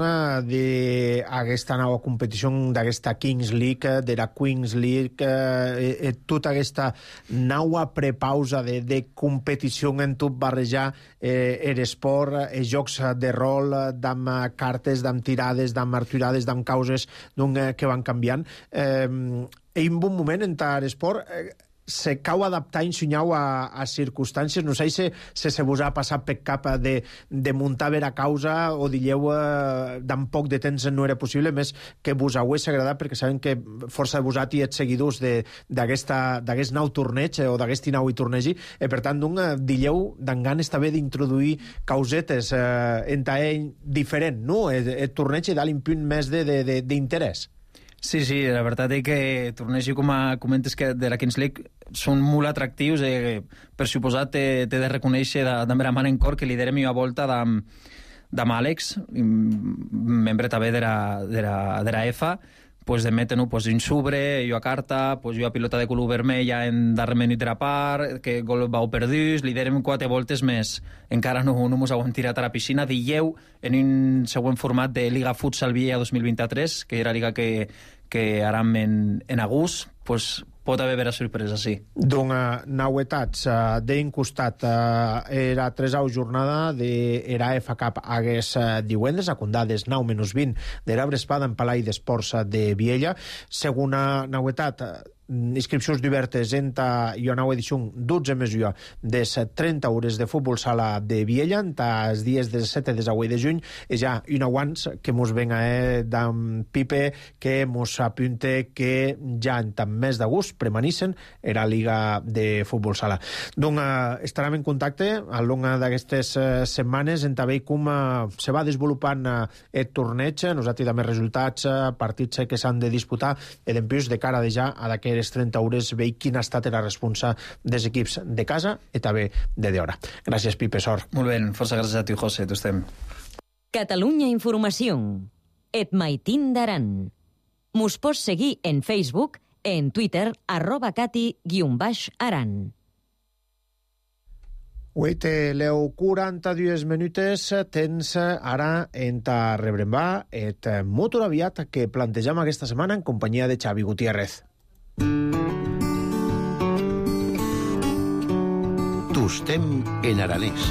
d'aquesta nova competició, d'aquesta Kings League, de la Queens League, eh, eh, tota aquesta nova prepausa de, de competició en tot barrejar eh, l'esport, els jocs de rol, d'amb cartes, d'amb tirades, d'amb arturades, d'amb causes eh, que van canviant. Eh, en un bon moment en l'esport eh, se cau adaptar i ensenyar a, a circumstàncies. No sé si se, se vos ha passat per cap de, de muntar vera causa o dilleu eh, d'en poc de temps no era possible, més que vos hagués agradat, perquè sabem que força de vosaltres ets seguidors d'aquest nou torneig o d'aquest nou i tornegi, i per tant, doncs, dilleu d'en ganes també d'introduir causetes eh, en taell diferent, no? El, el torneig dà l'impunt més d'interès. Sí, sí, la veritat és que tornegi com a comentes que de la Kings League són molt atractius. Eh, per suposat, t'he de reconèixer de, de mera mà en cor que liderem una volta d'amb Àlex, membre també de la, de la, de la E F A, pues de metre, no, pues un sobre, jo a carta, pues jo a pilota de color vermella en darrer minut de la part, que gol vau perdus, liderem quatre voltes més. Encara no, no mos han tirat a la piscina. Dilleu en un següent format de Liga Futsal Vieja dos mil vint-i-tres, que era liga que, que aram en, en agost, pues pot haver vera sorpresa, sí. Doncs uh, nauetats, uh, d'un costat uh, era tresau jornada de era F Cup hagués uh, divendres, a condades nou menys vint de l'Abrespada en Palai d'Esports de Viella. Segona nauetat, uh, inscripcions diverses en ta nova edició dotze mesura des trenta hores de futbol sala de Viella en els dies del set de avui de juny, i ja un aguants que mos venga eh, d'en Pipe que mos apunte que ja en tant mes d'agost premanissen era Liga de Futbol Sala. Donc eh, estarem en contacte al long d'aquestes eh, setmanes en també com eh, se va desenvolupant eh, el torneig, nosaltres també resultats, eh, partits que s'han de disputar i d'empús de cara de ja a d'aquelles trenta hores veig quina ha estat la responsa dels equips de casa i també de d'hora. Gràcies, Pipe, sort. Molt bé, força gràcies a tu, José, tu estem. Catalunya Informació. Et maitín d'Aran. Mos pots seguir en Facebook, en Twitter, arroba cati guion baix aran. Avui te leu quaranta-dues minutes, tens ara en ta rebrembar et motor aviat que plantejam aquesta setmana en companyia de Xavi Gutiérrez. Tostem en aranès.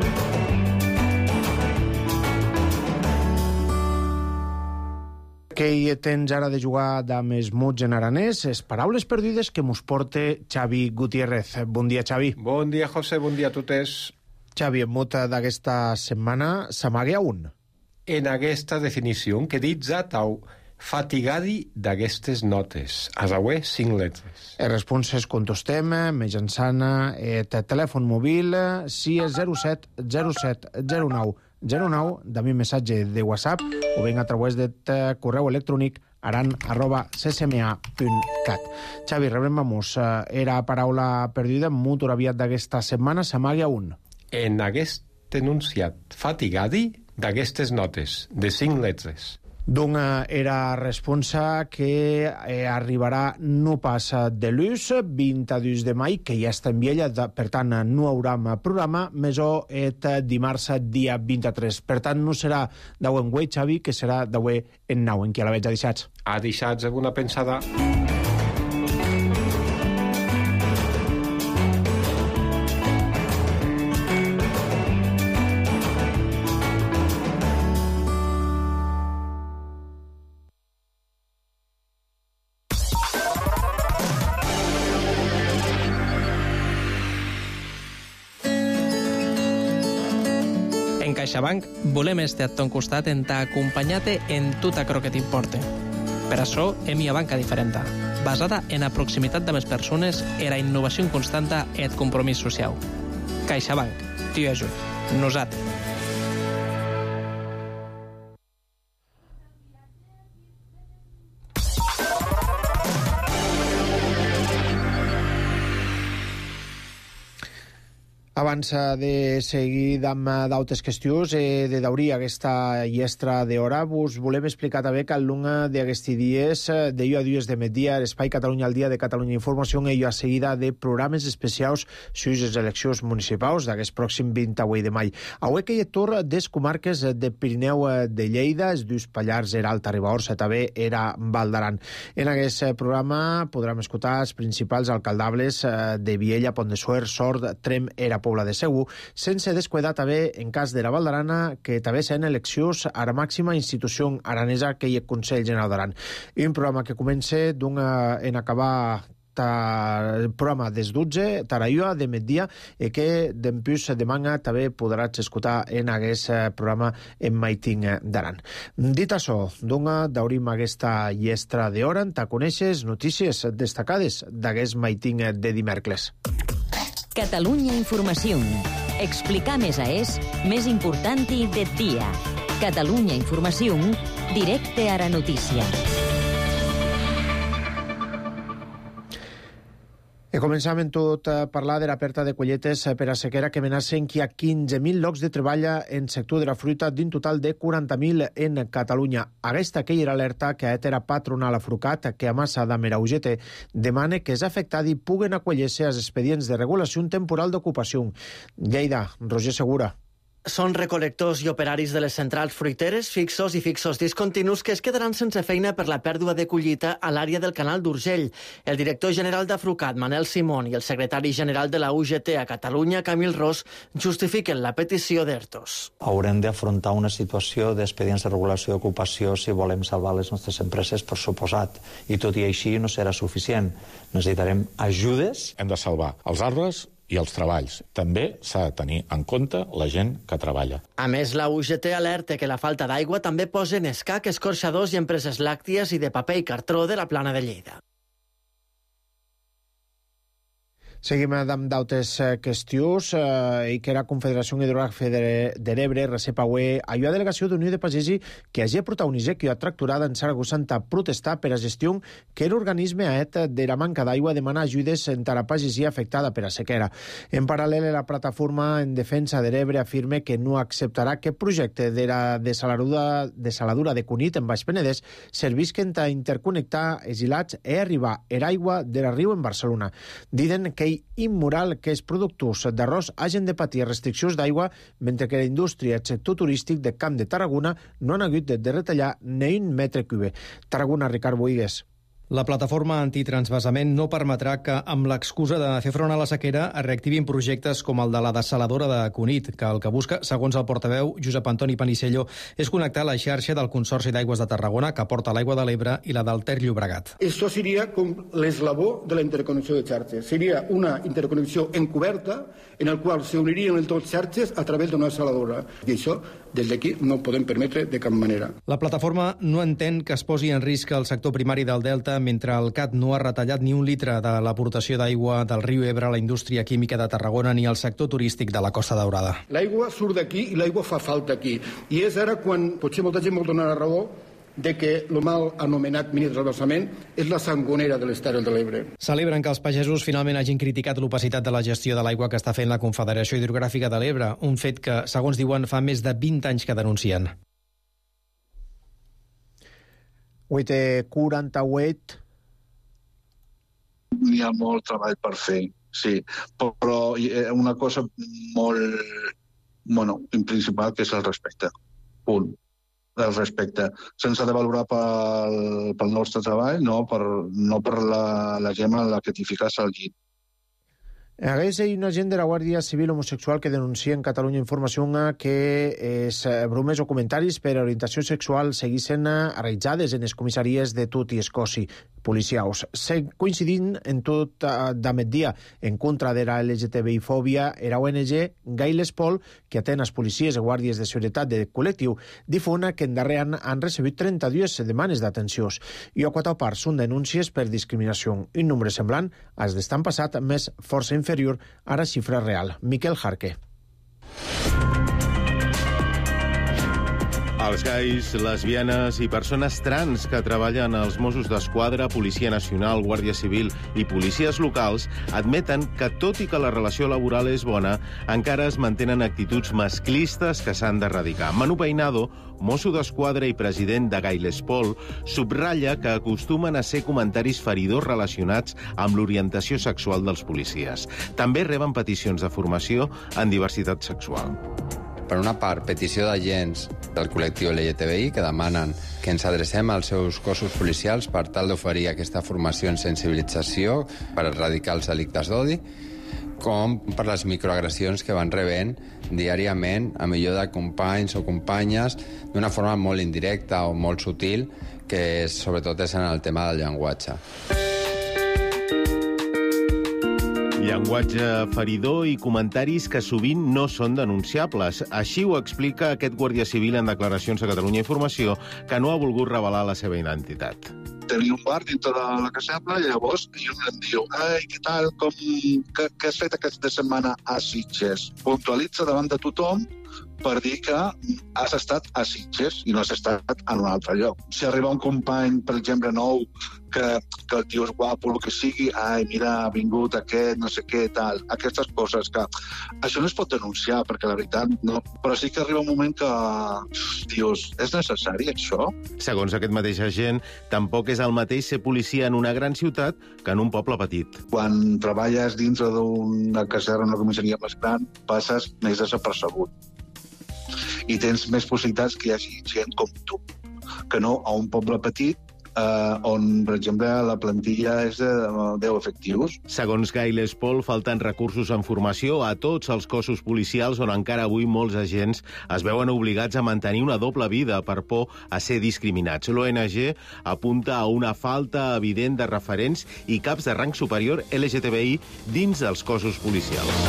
Que hi tens ara de jugar amb els mots en aranès, les paraules perdides que mos porta Xavi Gutiérrez. Bon dia, Xavi. Bon dia, José, bon dia a totes. Xavi, el mot d'aquesta setmana s'amaga un. En aquesta definició que dits a tau fatigadi d'aquestes notes. A sauer, cinc lletres. El respons és contestem mitjançant el telèfon mòbil si és zero set zero set zero nou zero nou, de mi missatge de WhatsApp o ben a través de correu electrònic aran arroba c s m a punt cat. Xavi, rebrem-vamos. Era paraula perduda, molt aviat d'aquesta setmana, s'amaga un. En aquest enunciat fatigadi d'aquestes notes, de cinc lletres. Doncs era responsa que eh, arribarà no passa de l'ús, vint-i-dos de maig, que ja està en Viella, per tant no haurà programa, més o et dimarts dia vint-i-tres. Per tant no serà d'avui en guai, Xavi, que serà d'avui en nou, en qui la veig a deixats. A deixats una pensada. En CaixaBank volem estar a ton costat en t'acompanyar-te en tot aquello que t'importe. Per això hem una banca diferent, basada en la proximitat de les persones, en la innovació constanta i el compromís social. CaixaBank, t'hi ajut. Nosaltres. Abans de seguir amb d'altres qüestions, eh, de daurir aquesta llestra d'hora, vos volem explicar també que al lunga d'aquests dies, de jo a dies de migdia, l'Espai Catalunya al dia de Catalunya Informació, i a seguida de programes especials sobre les eleccions municipals d'aquest pròxim vint-i-vuit de maig. Avui que hi ha torn des comarques de Pirineu de Lleida, els dos Pallars, era Alta Ribagorça, també era Val d'Aran. En aquest programa podrem escoltar els principals alcaldables de Viella, Pont de Suert, Sort, Trem, era Pobla de Segur, sense descuidar també en cas de la Val d'Arana, que també seran eleccions a la màxima institució aranesa que hi ha Consell General d'Aran. Un programa que comença en acabar el programa des dotze, Tarayua, de migdia, i que d'empús de manga també podràs escoltar en aquest programa en Maiting d'Aran. Dit això, donga, daurim aquesta llestra d'hora, te coneixes notícies destacades d'aquest Maiting de dimecres. Catalunya Informació. Explicar més a és més important i de dia. Catalunya Informació, directe a la notícia. I començam en tot a parlar de l'aperta de colletes per a sequera que amenacen que hi ha quinze mil llocs de treball en sector de la fruita d'un total de quaranta mil en Catalunya. Aquesta que hi era alerta que era patronal afrucat que a massa de Meraugete demana que els afectats puguen acollir-se als expedients de regulació temporal d'ocupació. Lleida, Roger Segura. Són recolectors i operaris de les centrals fruiteres, fixos i fixos discontinus que es quedaran sense feina per la pèrdua de collita a l'àrea del Canal d'Urgell. El director general d'Afrucat, Manel Simón, i el secretari general de la U G T a Catalunya, Camil Ros, justifiquen la petició d'ERTOs. Haurem d'afrontar una situació d'expedients de regulació d'ocupació si volem salvar les nostres empreses, per suposat. I tot i així no serà suficient. Necessitarem ajudes. Hem de salvar els arbres i els treballs. També s'ha de tenir en compte la gent que treballa. A més, la U G T alerta que la falta d'aigua també posa en escac escorxadors i empreses làcties i de paper i cartró de la Plana de Lleida. Seguim amb d'altres qüestions eh, i que la Confederació Hidrogràfica de l'Ebre recepa avui a la delegació d'Unió de Pagesi que hagi protagonizat que ha tracturada en Saragossa a protestar per a gestió que l'organisme ha et de la manca d'aigua demana ajudes en la pagesia afectada per a sequera. En paral·lel, la plataforma en defensa de l'Ebre afirma que no acceptarà que projecte de la desaladura de, saladura de Cunit en Baix Penedès servisquen a interconnectar els ilats i arribar a l'aigua de la riu en Barcelona. Diden que immoral que els productors d'arròs hagin de patir restriccions d'aigua mentre que la indústria i el sector turístic de Camp de Tarragona no han hagut de retallar ni un metre cúbic. Tarragona, Ricard Boigues. La plataforma antitransvasament no permetrà que, amb l'excusa de fer front a la sequera, es reactivin projectes com el de la desaladora de Cunit, que el que busca, segons el portaveu Josep Antoni Panicello, és connectar la xarxa del Consorci d'Aigües de Tarragona, que porta l'aigua de l'Ebre, i la del Ter Llobregat. Això seria com l'eslabó de la interconnexió de xarxes. Seria una interconnexió encoberta en el qual s'unirien els dos xarxes a través d'una desaladora. I això, des d'aquí, no ho podem permetre de cap manera. La plataforma no entén que es posi en risc el sector primari del Delta mentre el C A T no ha retallat ni un litre de l'aportació d'aigua del riu Ebre a la indústria química de Tarragona ni al sector turístic de la Costa Daurada. L'aigua surt d'aquí i l'aigua fa falta aquí. I és ara quan potser molta gent vol donar la raó de que el mal anomenat mini-transvasament és la sangonera de les Terres de l'Ebre. Celebren que els pagesos finalment hagin criticat l'opacitat de la gestió de l'aigua que està fent la Confederació Hidrogràfica de l'Ebre, un fet que, segons diuen, fa més de vint anys que denuncien. vuit quaranta-vuit. Hi ha molt treball per fer, sí, però una cosa molt, bueno, principal, que és el respecte. Punt. El respecte. Sense de valorar pel, pel nostre treball, no per, no per la, la gent a la que t'hi fiques al llit. Hagués un agent de la Guàrdia Civil homosexual que denuncia en Catalunya Informació que els bromes o comentaris per orientació sexual seguissin realitzades en les comissaries de tot i Escòcia policials. Coincidint en tot d'amet dia en contra de la L G T B I-fòbia, era O N G Gailes Pol, que atén els policies i guàrdies de seguretat del col·lectiu, difona que en darrer any han recebut trenta-dues demanes d'atencions i a quatre parts són denúncies per discriminació, un nombre semblant als d'estan passat més força inferior a la xifra real. Miquel Jarque. Els gais, lesbianes i persones trans que treballen als Mossos d'Esquadra, Policia Nacional, Guàrdia Civil i policies locals admeten que, tot i que la relació laboral és bona, encara es mantenen actituds masclistes que s'han d'erradicar. Manu Peinado, mosso d'Esquadra i president de Gailespol, subratlla que acostumen a ser comentaris feridors relacionats amb l'orientació sexual dels policies. També reben peticions de formació en diversitat sexual. Per una part, petició d'agents del col·lectiu L G T B I que demanen que ens adrecem als seus cossos policials per tal d'oferir aquesta formació en sensibilització per erradicar els delictes d'odi, com per les microagressions que van rebent diàriament a millor de companys o companyes d'una forma molt indirecta o molt sutil, que sobretot és en el tema del llenguatge. Llenguatge feridor i comentaris que sovint no són denunciables. Així ho explica aquest guàrdia civil en declaracions a Catalunya Informació, que no ha volgut revelar la seva identitat. Tenia un bar dintre de la casella i llavors jo em diu «Ei, què tal? Com, què, què has fet aquesta setmana a Sitges?» Puntualitza davant de tothom per dir que has estat a Sitges i no has estat en un altre lloc. Si arriba un company, per exemple, nou, que, que el tio és guapo, el que sigui, ai, mira, ha vingut aquest, no sé què, tal, aquestes coses que... Això no es pot denunciar, perquè la veritat no... Però sí que arriba un moment que... Dius, és necessari això? Segons aquest mateix agent, tampoc és el mateix ser policia en una gran ciutat que en un poble petit. Quan treballes dintre d'una caserna, una comissaria més gran, passes més desapercebut. I tens més possibilitats que hi hagi gent com tu, que no a un poble petit eh, on, per exemple, la plantilla és de deu efectius. Segons Gailespol, falten recursos en formació a tots els cossos policials on encara avui molts agents es veuen obligats a mantenir una doble vida per por a ser discriminats. L'O N G apunta a una falta evident de referents i caps de rang superior L G T B I dins dels cossos policials.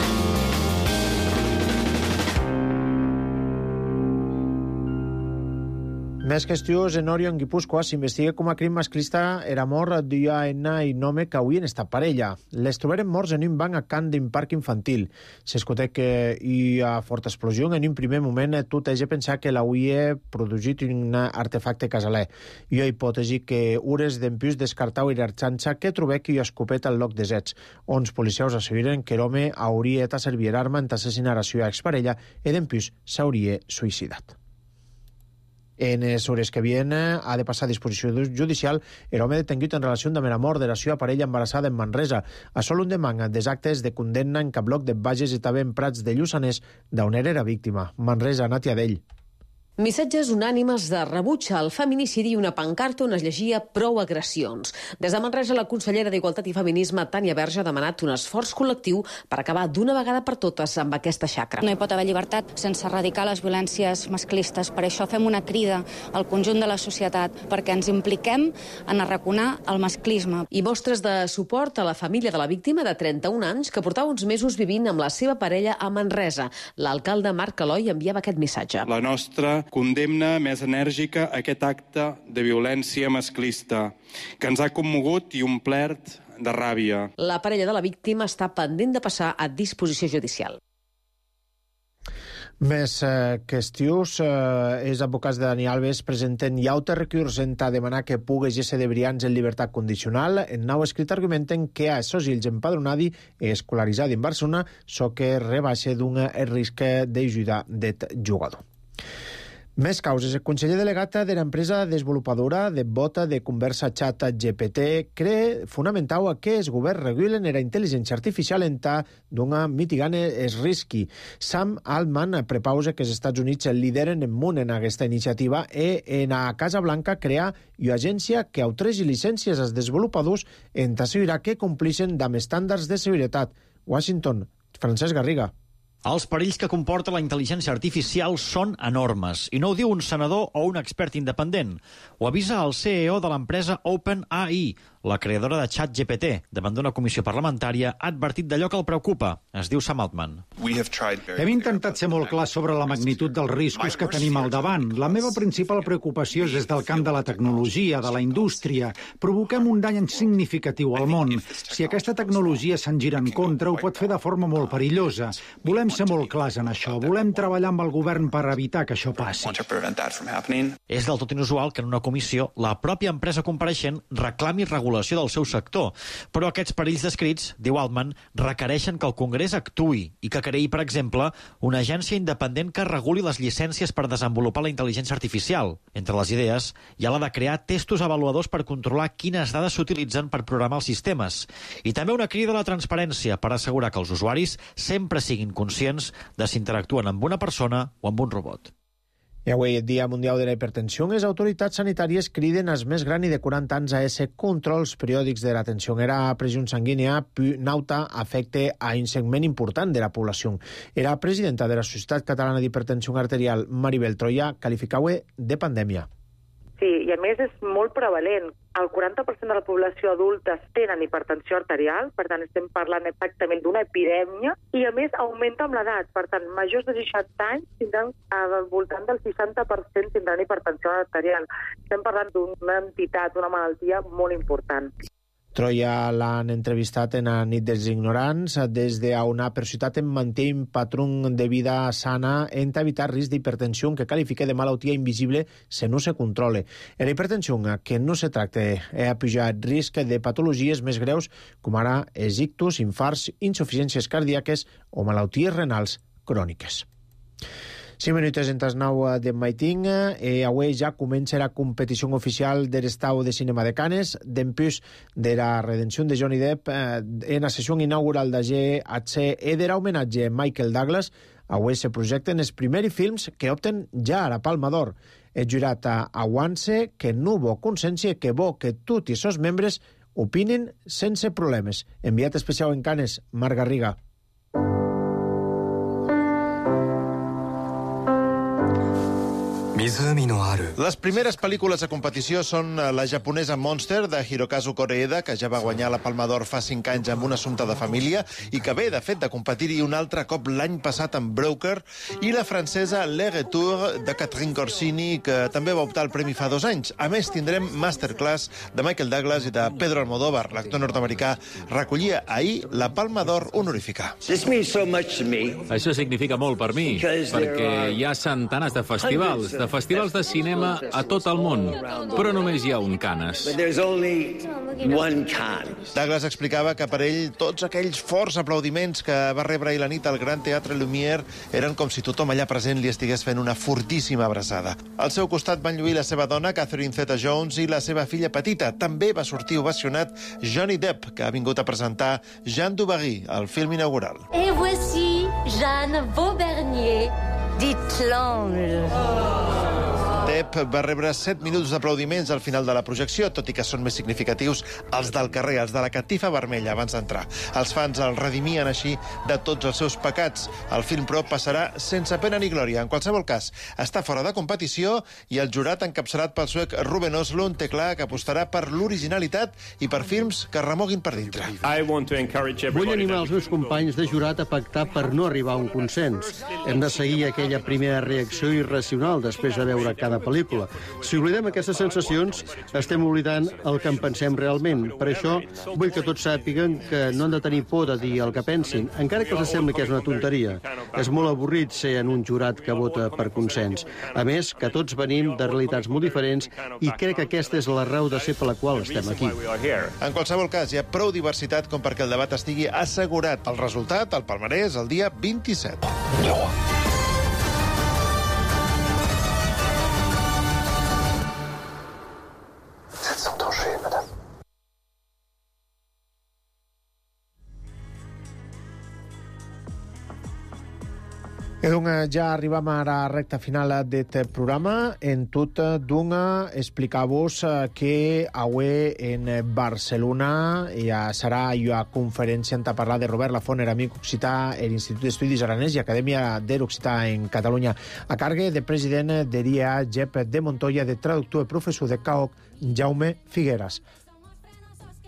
Més qüestions, en Orion, Guipúscoa, s'investiga com a crim masclista era mort d'Ia N i un home que avui en estat parella. Les trobaren morts en un banc a Can d'un parc infantil. S'escotec que hi ha forta explosió. En un primer moment, tot és pensar que l'auia produït un artefacte casalè. Hi ha hipòtesi que ures d'empús descartau i l'arxança que trobé que hi ha escopet al lloc de Zets. Ons policials asseguren que l'home hauria de servir arma en assassinar a seva exparella i d'empús s'hauria suïcidat. En les hores que vienen ha de passar a disposició judicial l'home detingut en relació amb la mort de la seva parella embarassada en Manresa. A sol un demanda des actes de condemna en cap bloc de Bages i també en Prats de Lluçanès, d'on era víctima. Manresa, Nàtia Dell. Missatges unànimes de rebuig al feminicidi i una pancarta on es llegia prou agressions. Des de Manresa, la consellera d'Igualtat i Feminisme, Tània Verge, ha demanat un esforç col·lectiu per acabar d'una vegada per totes amb aquesta xacra. No hi pot haver llibertat sense erradicar les violències masclistes. Per això fem una crida al conjunt de la societat perquè ens impliquem en arraconar el masclisme. I mostres de suport a la família de la víctima de trenta-un anys que portava uns mesos vivint amb la seva parella a Manresa. L'alcalde Marc Aloi enviava aquest missatge. La nostra condemna més enèrgica a aquest acte de violència masclista, que ens ha commogut i omplert de ràbia. La parella de la víctima està pendent de passar a disposició judicial. Més eh, qüestions, eh, els advocats de Dani Alves presenten llaute recurs en a demanar que pugues ésser de Brians en llibertat condicional. En nou escrit argumenten que a esos ills empadronadi i escolaritzadi en Barcelona so que rebaixa d'un risc d'ajudar det jugador. Més causes. El conseller delegat de l'empresa desenvolupadora de bota de conversa xat G P T cree fonamental que els governs regulen la intel·ligència artificial en ta d'una mitigant es risqui. Sam Altman prepausa que els Estats Units lideren en món en aquesta iniciativa i en a Casa Blanca crear una agència que autoregi llicències als desenvolupadors en t'assegurar que complixen amb estàndards de seguretat. Washington, Francesc Garriga. Els perills que comporta la intel·ligència artificial són enormes, i no ho diu un senador o un expert independent. Ho avisa el C E O de l'empresa OpenAI, la creadora de ChatGPT, davant d'una comissió parlamentària, ha advertit d'allò que el preocupa. Es diu Sam Altman. Hem intentat ser molt clars sobre la magnitud dels riscos que tenim al davant. La meva principal preocupació és des del camp de la tecnologia, de la indústria. Provoquem un dany significatiu al món. Si aquesta tecnologia se'n gira en contra, ho pot fer de forma molt perillosa. Volem ser molt clars en això. Volem treballar amb el govern per evitar que això passi. És del tot inusual que en una comissió la pròpia empresa compareixent reclami regulació del seu sector. Però aquests perills descrits, diu Altman, requereixen que el Congrés actuï i que creï, per exemple, una agència independent que reguli les llicències per desenvolupar la intel·ligència artificial. Entre les idees hi ha la de crear testos avaluadors per controlar quines dades s'utilitzen per programar els sistemes. I també una crida a la transparència per assegurar que els usuaris sempre siguin conscients de si interactuen amb una persona o amb un robot. I avui, el Dia Mundial de la Hipertensió, les autoritats sanitàries criden als més grans i de quaranta anys a ésser controls periòdics de la tensió. Era pressió sanguínia, nauta, afecte a un segment important de la població. Era presidenta de la Societat Catalana d'Hipertensió Arterial, Maribel Troia, qualificava de pandèmia. Sí, i a més és molt prevalent. El quaranta per cent de la població adulta tenen hipertensió arterial, per tant estem parlant exactament d'una epidèmia, i a més augmenta amb l'edat. Per tant, majors de seixanta anys tindran al voltant del seixanta per cent tindran hipertensió arterial. Estem parlant d'una entitat, una malaltia molt important. Troia l'han entrevistat en la nit dels ignorants, des d'una societat en manté un patró de vida sana en evitar risc d'hipertensió que qualifica de malaltia invisible si no se controla. La hipertensió que no se tracta ha pujat risc de patologies més greus com ara els ictus, infarts, insuficiències cardíaques o malalties renals cròniques. cinc minuts en tas nou de Maiting. Eh, avui ja comença la competició oficial de l'Estau de Cinema de Canes, d'empús de la redenció de Johnny Depp eh, en la sessió inaugural de G H C Eder, homenatge a Michael Douglas. Avui se projecten els primers films que opten ja a la Palma d'Or. El jurat aguanta que no hubo consciència que bo que tots els seus membres opinen sense problemes. Enviat especial en Canes, Marc Garriga. Les primeres pel·lícules a competició són la japonesa Monster, de Hirokazu Koreeda, que ja va guanyar la Palma d'Or fa cinc anys amb Un assumpte de família, i que ve, de fet, de competir-hi un altre cop l'any passat amb Broker, i la francesa Le Retour, de Catherine Corsini, que també va optar al premi fa dos anys. A més, tindrem Masterclass, de Michael Douglas i de Pedro Almodóvar. L'actor nord-americà recollia ahir la Palma d'Or honorífica. Això significa molt per mi, perquè hi ha centenars de festivals, de festivals de cinema a tot el món, però només hi ha un Canes. Douglas explicava que per ell tots aquells forts aplaudiments que va rebre ahir la nit al Gran Teatre Lumière eren com si tothom allà present li estigués fent una fortíssima abraçada. Al seu costat van lluir la seva dona, Catherine Zeta-Jones, i la seva filla petita. També va sortir ovacionat Johnny Depp, que ha vingut a presentar Jeanne du Barry, el film inaugural. Et voici Jeanne Vaubernier, dit l'ange. Depp va rebre set minuts d'aplaudiments al final de la projecció, tot i que són més significatius els del carrer, els de la catifa vermella, abans d'entrar. Els fans el redimien així de tots els seus pecats. El film, però, passarà sense pena ni glòria. En qualsevol cas, està fora de competició i el jurat, encapçalat pel suec Ruben Östlund, té clar que apostarà per l'originalitat i per films que remoguin per dintre. Vull animar els meus companys de jurat a pactar per no arribar a un consens. Hem de seguir aquella primera reacció irracional després de veure cada pel·lícula. Si oblidem aquestes sensacions, estem oblidant el que en pensem realment. Per això, vull que tots sàpiguen que no han de tenir por de dir el que pensin, encara que els sembli que és una tonteria. És molt avorrit ser en un jurat que vota per consens. A més, que tots venim de realitats molt diferents i crec que aquesta és la raó de ser per la qual estem aquí. En qualsevol cas, hi ha prou diversitat com perquè el debat estigui assegurat. El resultat, el palmarès, el dia vint-i-set. E doncs ja arribem a la recta final d'aquest programa. En tot, doncs, explicar-vos que avui en Barcelona ja serà una conferència on parlar de Robert Lafont, amic occità, a l'Institut d'Estudis Aranès i Acadèmia de l'Occità en Catalunya, a càrrec de president de l'I A, Jep de Montoya, de traductor i professor de C A O C, Jaume Figueras.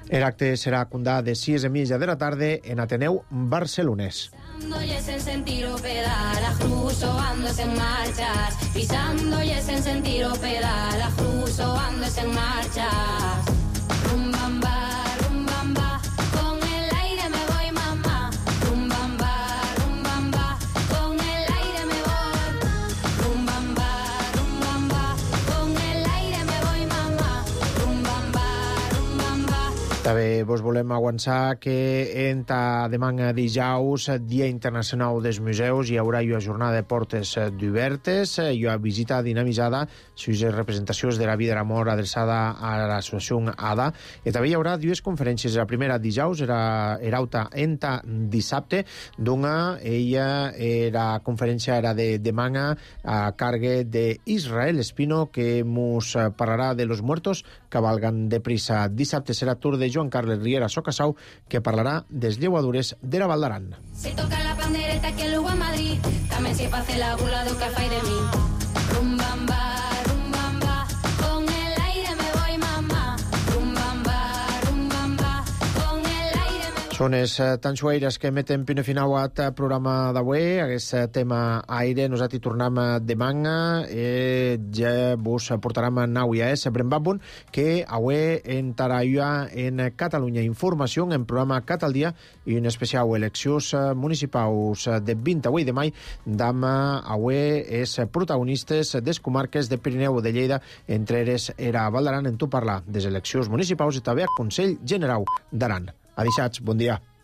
L'acte serà condat de sis i mitja de la tarda en Ateneu Barcelonès. Pisando y es en sentido pedala, cruzo ando en marchas. Pisando y es en sentido pedala, cruzo ando en marchas. Rumbamba, rumbamba, con el aire me voy mamá. Rumbamba, rumbamba, con el aire me voy. Rumbamba, rumbamba, con el aire me voy mamá. Rumbamba, rumbamba. També vos volem avançar que entre demà dijous, Dia Internacional dels Museus, hi haurà una jornada de portes obertes, hi ha visita dinamitzada, les representacions de la vida i l'amor adreçada a l'associació A D A, i també hi haurà dues conferències. La primera dijous era erauta entre dissabte, d'una ella la conferència era de demà a càrrec d'Israel Espino, que ens parlarà de los muertos que valgan de prisa. Dissabte serà tur de Joan Carles Riera Socassau, que parlarà dels llevadures de la Val d'Aran. Se toca la pandereta que luego a Madrid, también se hace la burla do que fai de mí. Rumbamba, rumbamba, con el aire me voy mamá. Rumbamba, rumbamba, con el aire me... Són els tanxueires que meten pino final a aquest programa d'avui, aquest tema aire. Nosaltres tornem demà, eh, ja vos portarem nau i a es Brembabun, que avui entrarà en Catalunya Informació, en programa Cat al dia, i en especial eleccions municipals de vint-i-vuit de maig, d'am avui és protagonistes des comarques de Pirineu de Lleida, entre ells era Val d'Aran, en tu parlar des eleccions municipals i també Consell General d'Aran. Adixats, bon dia.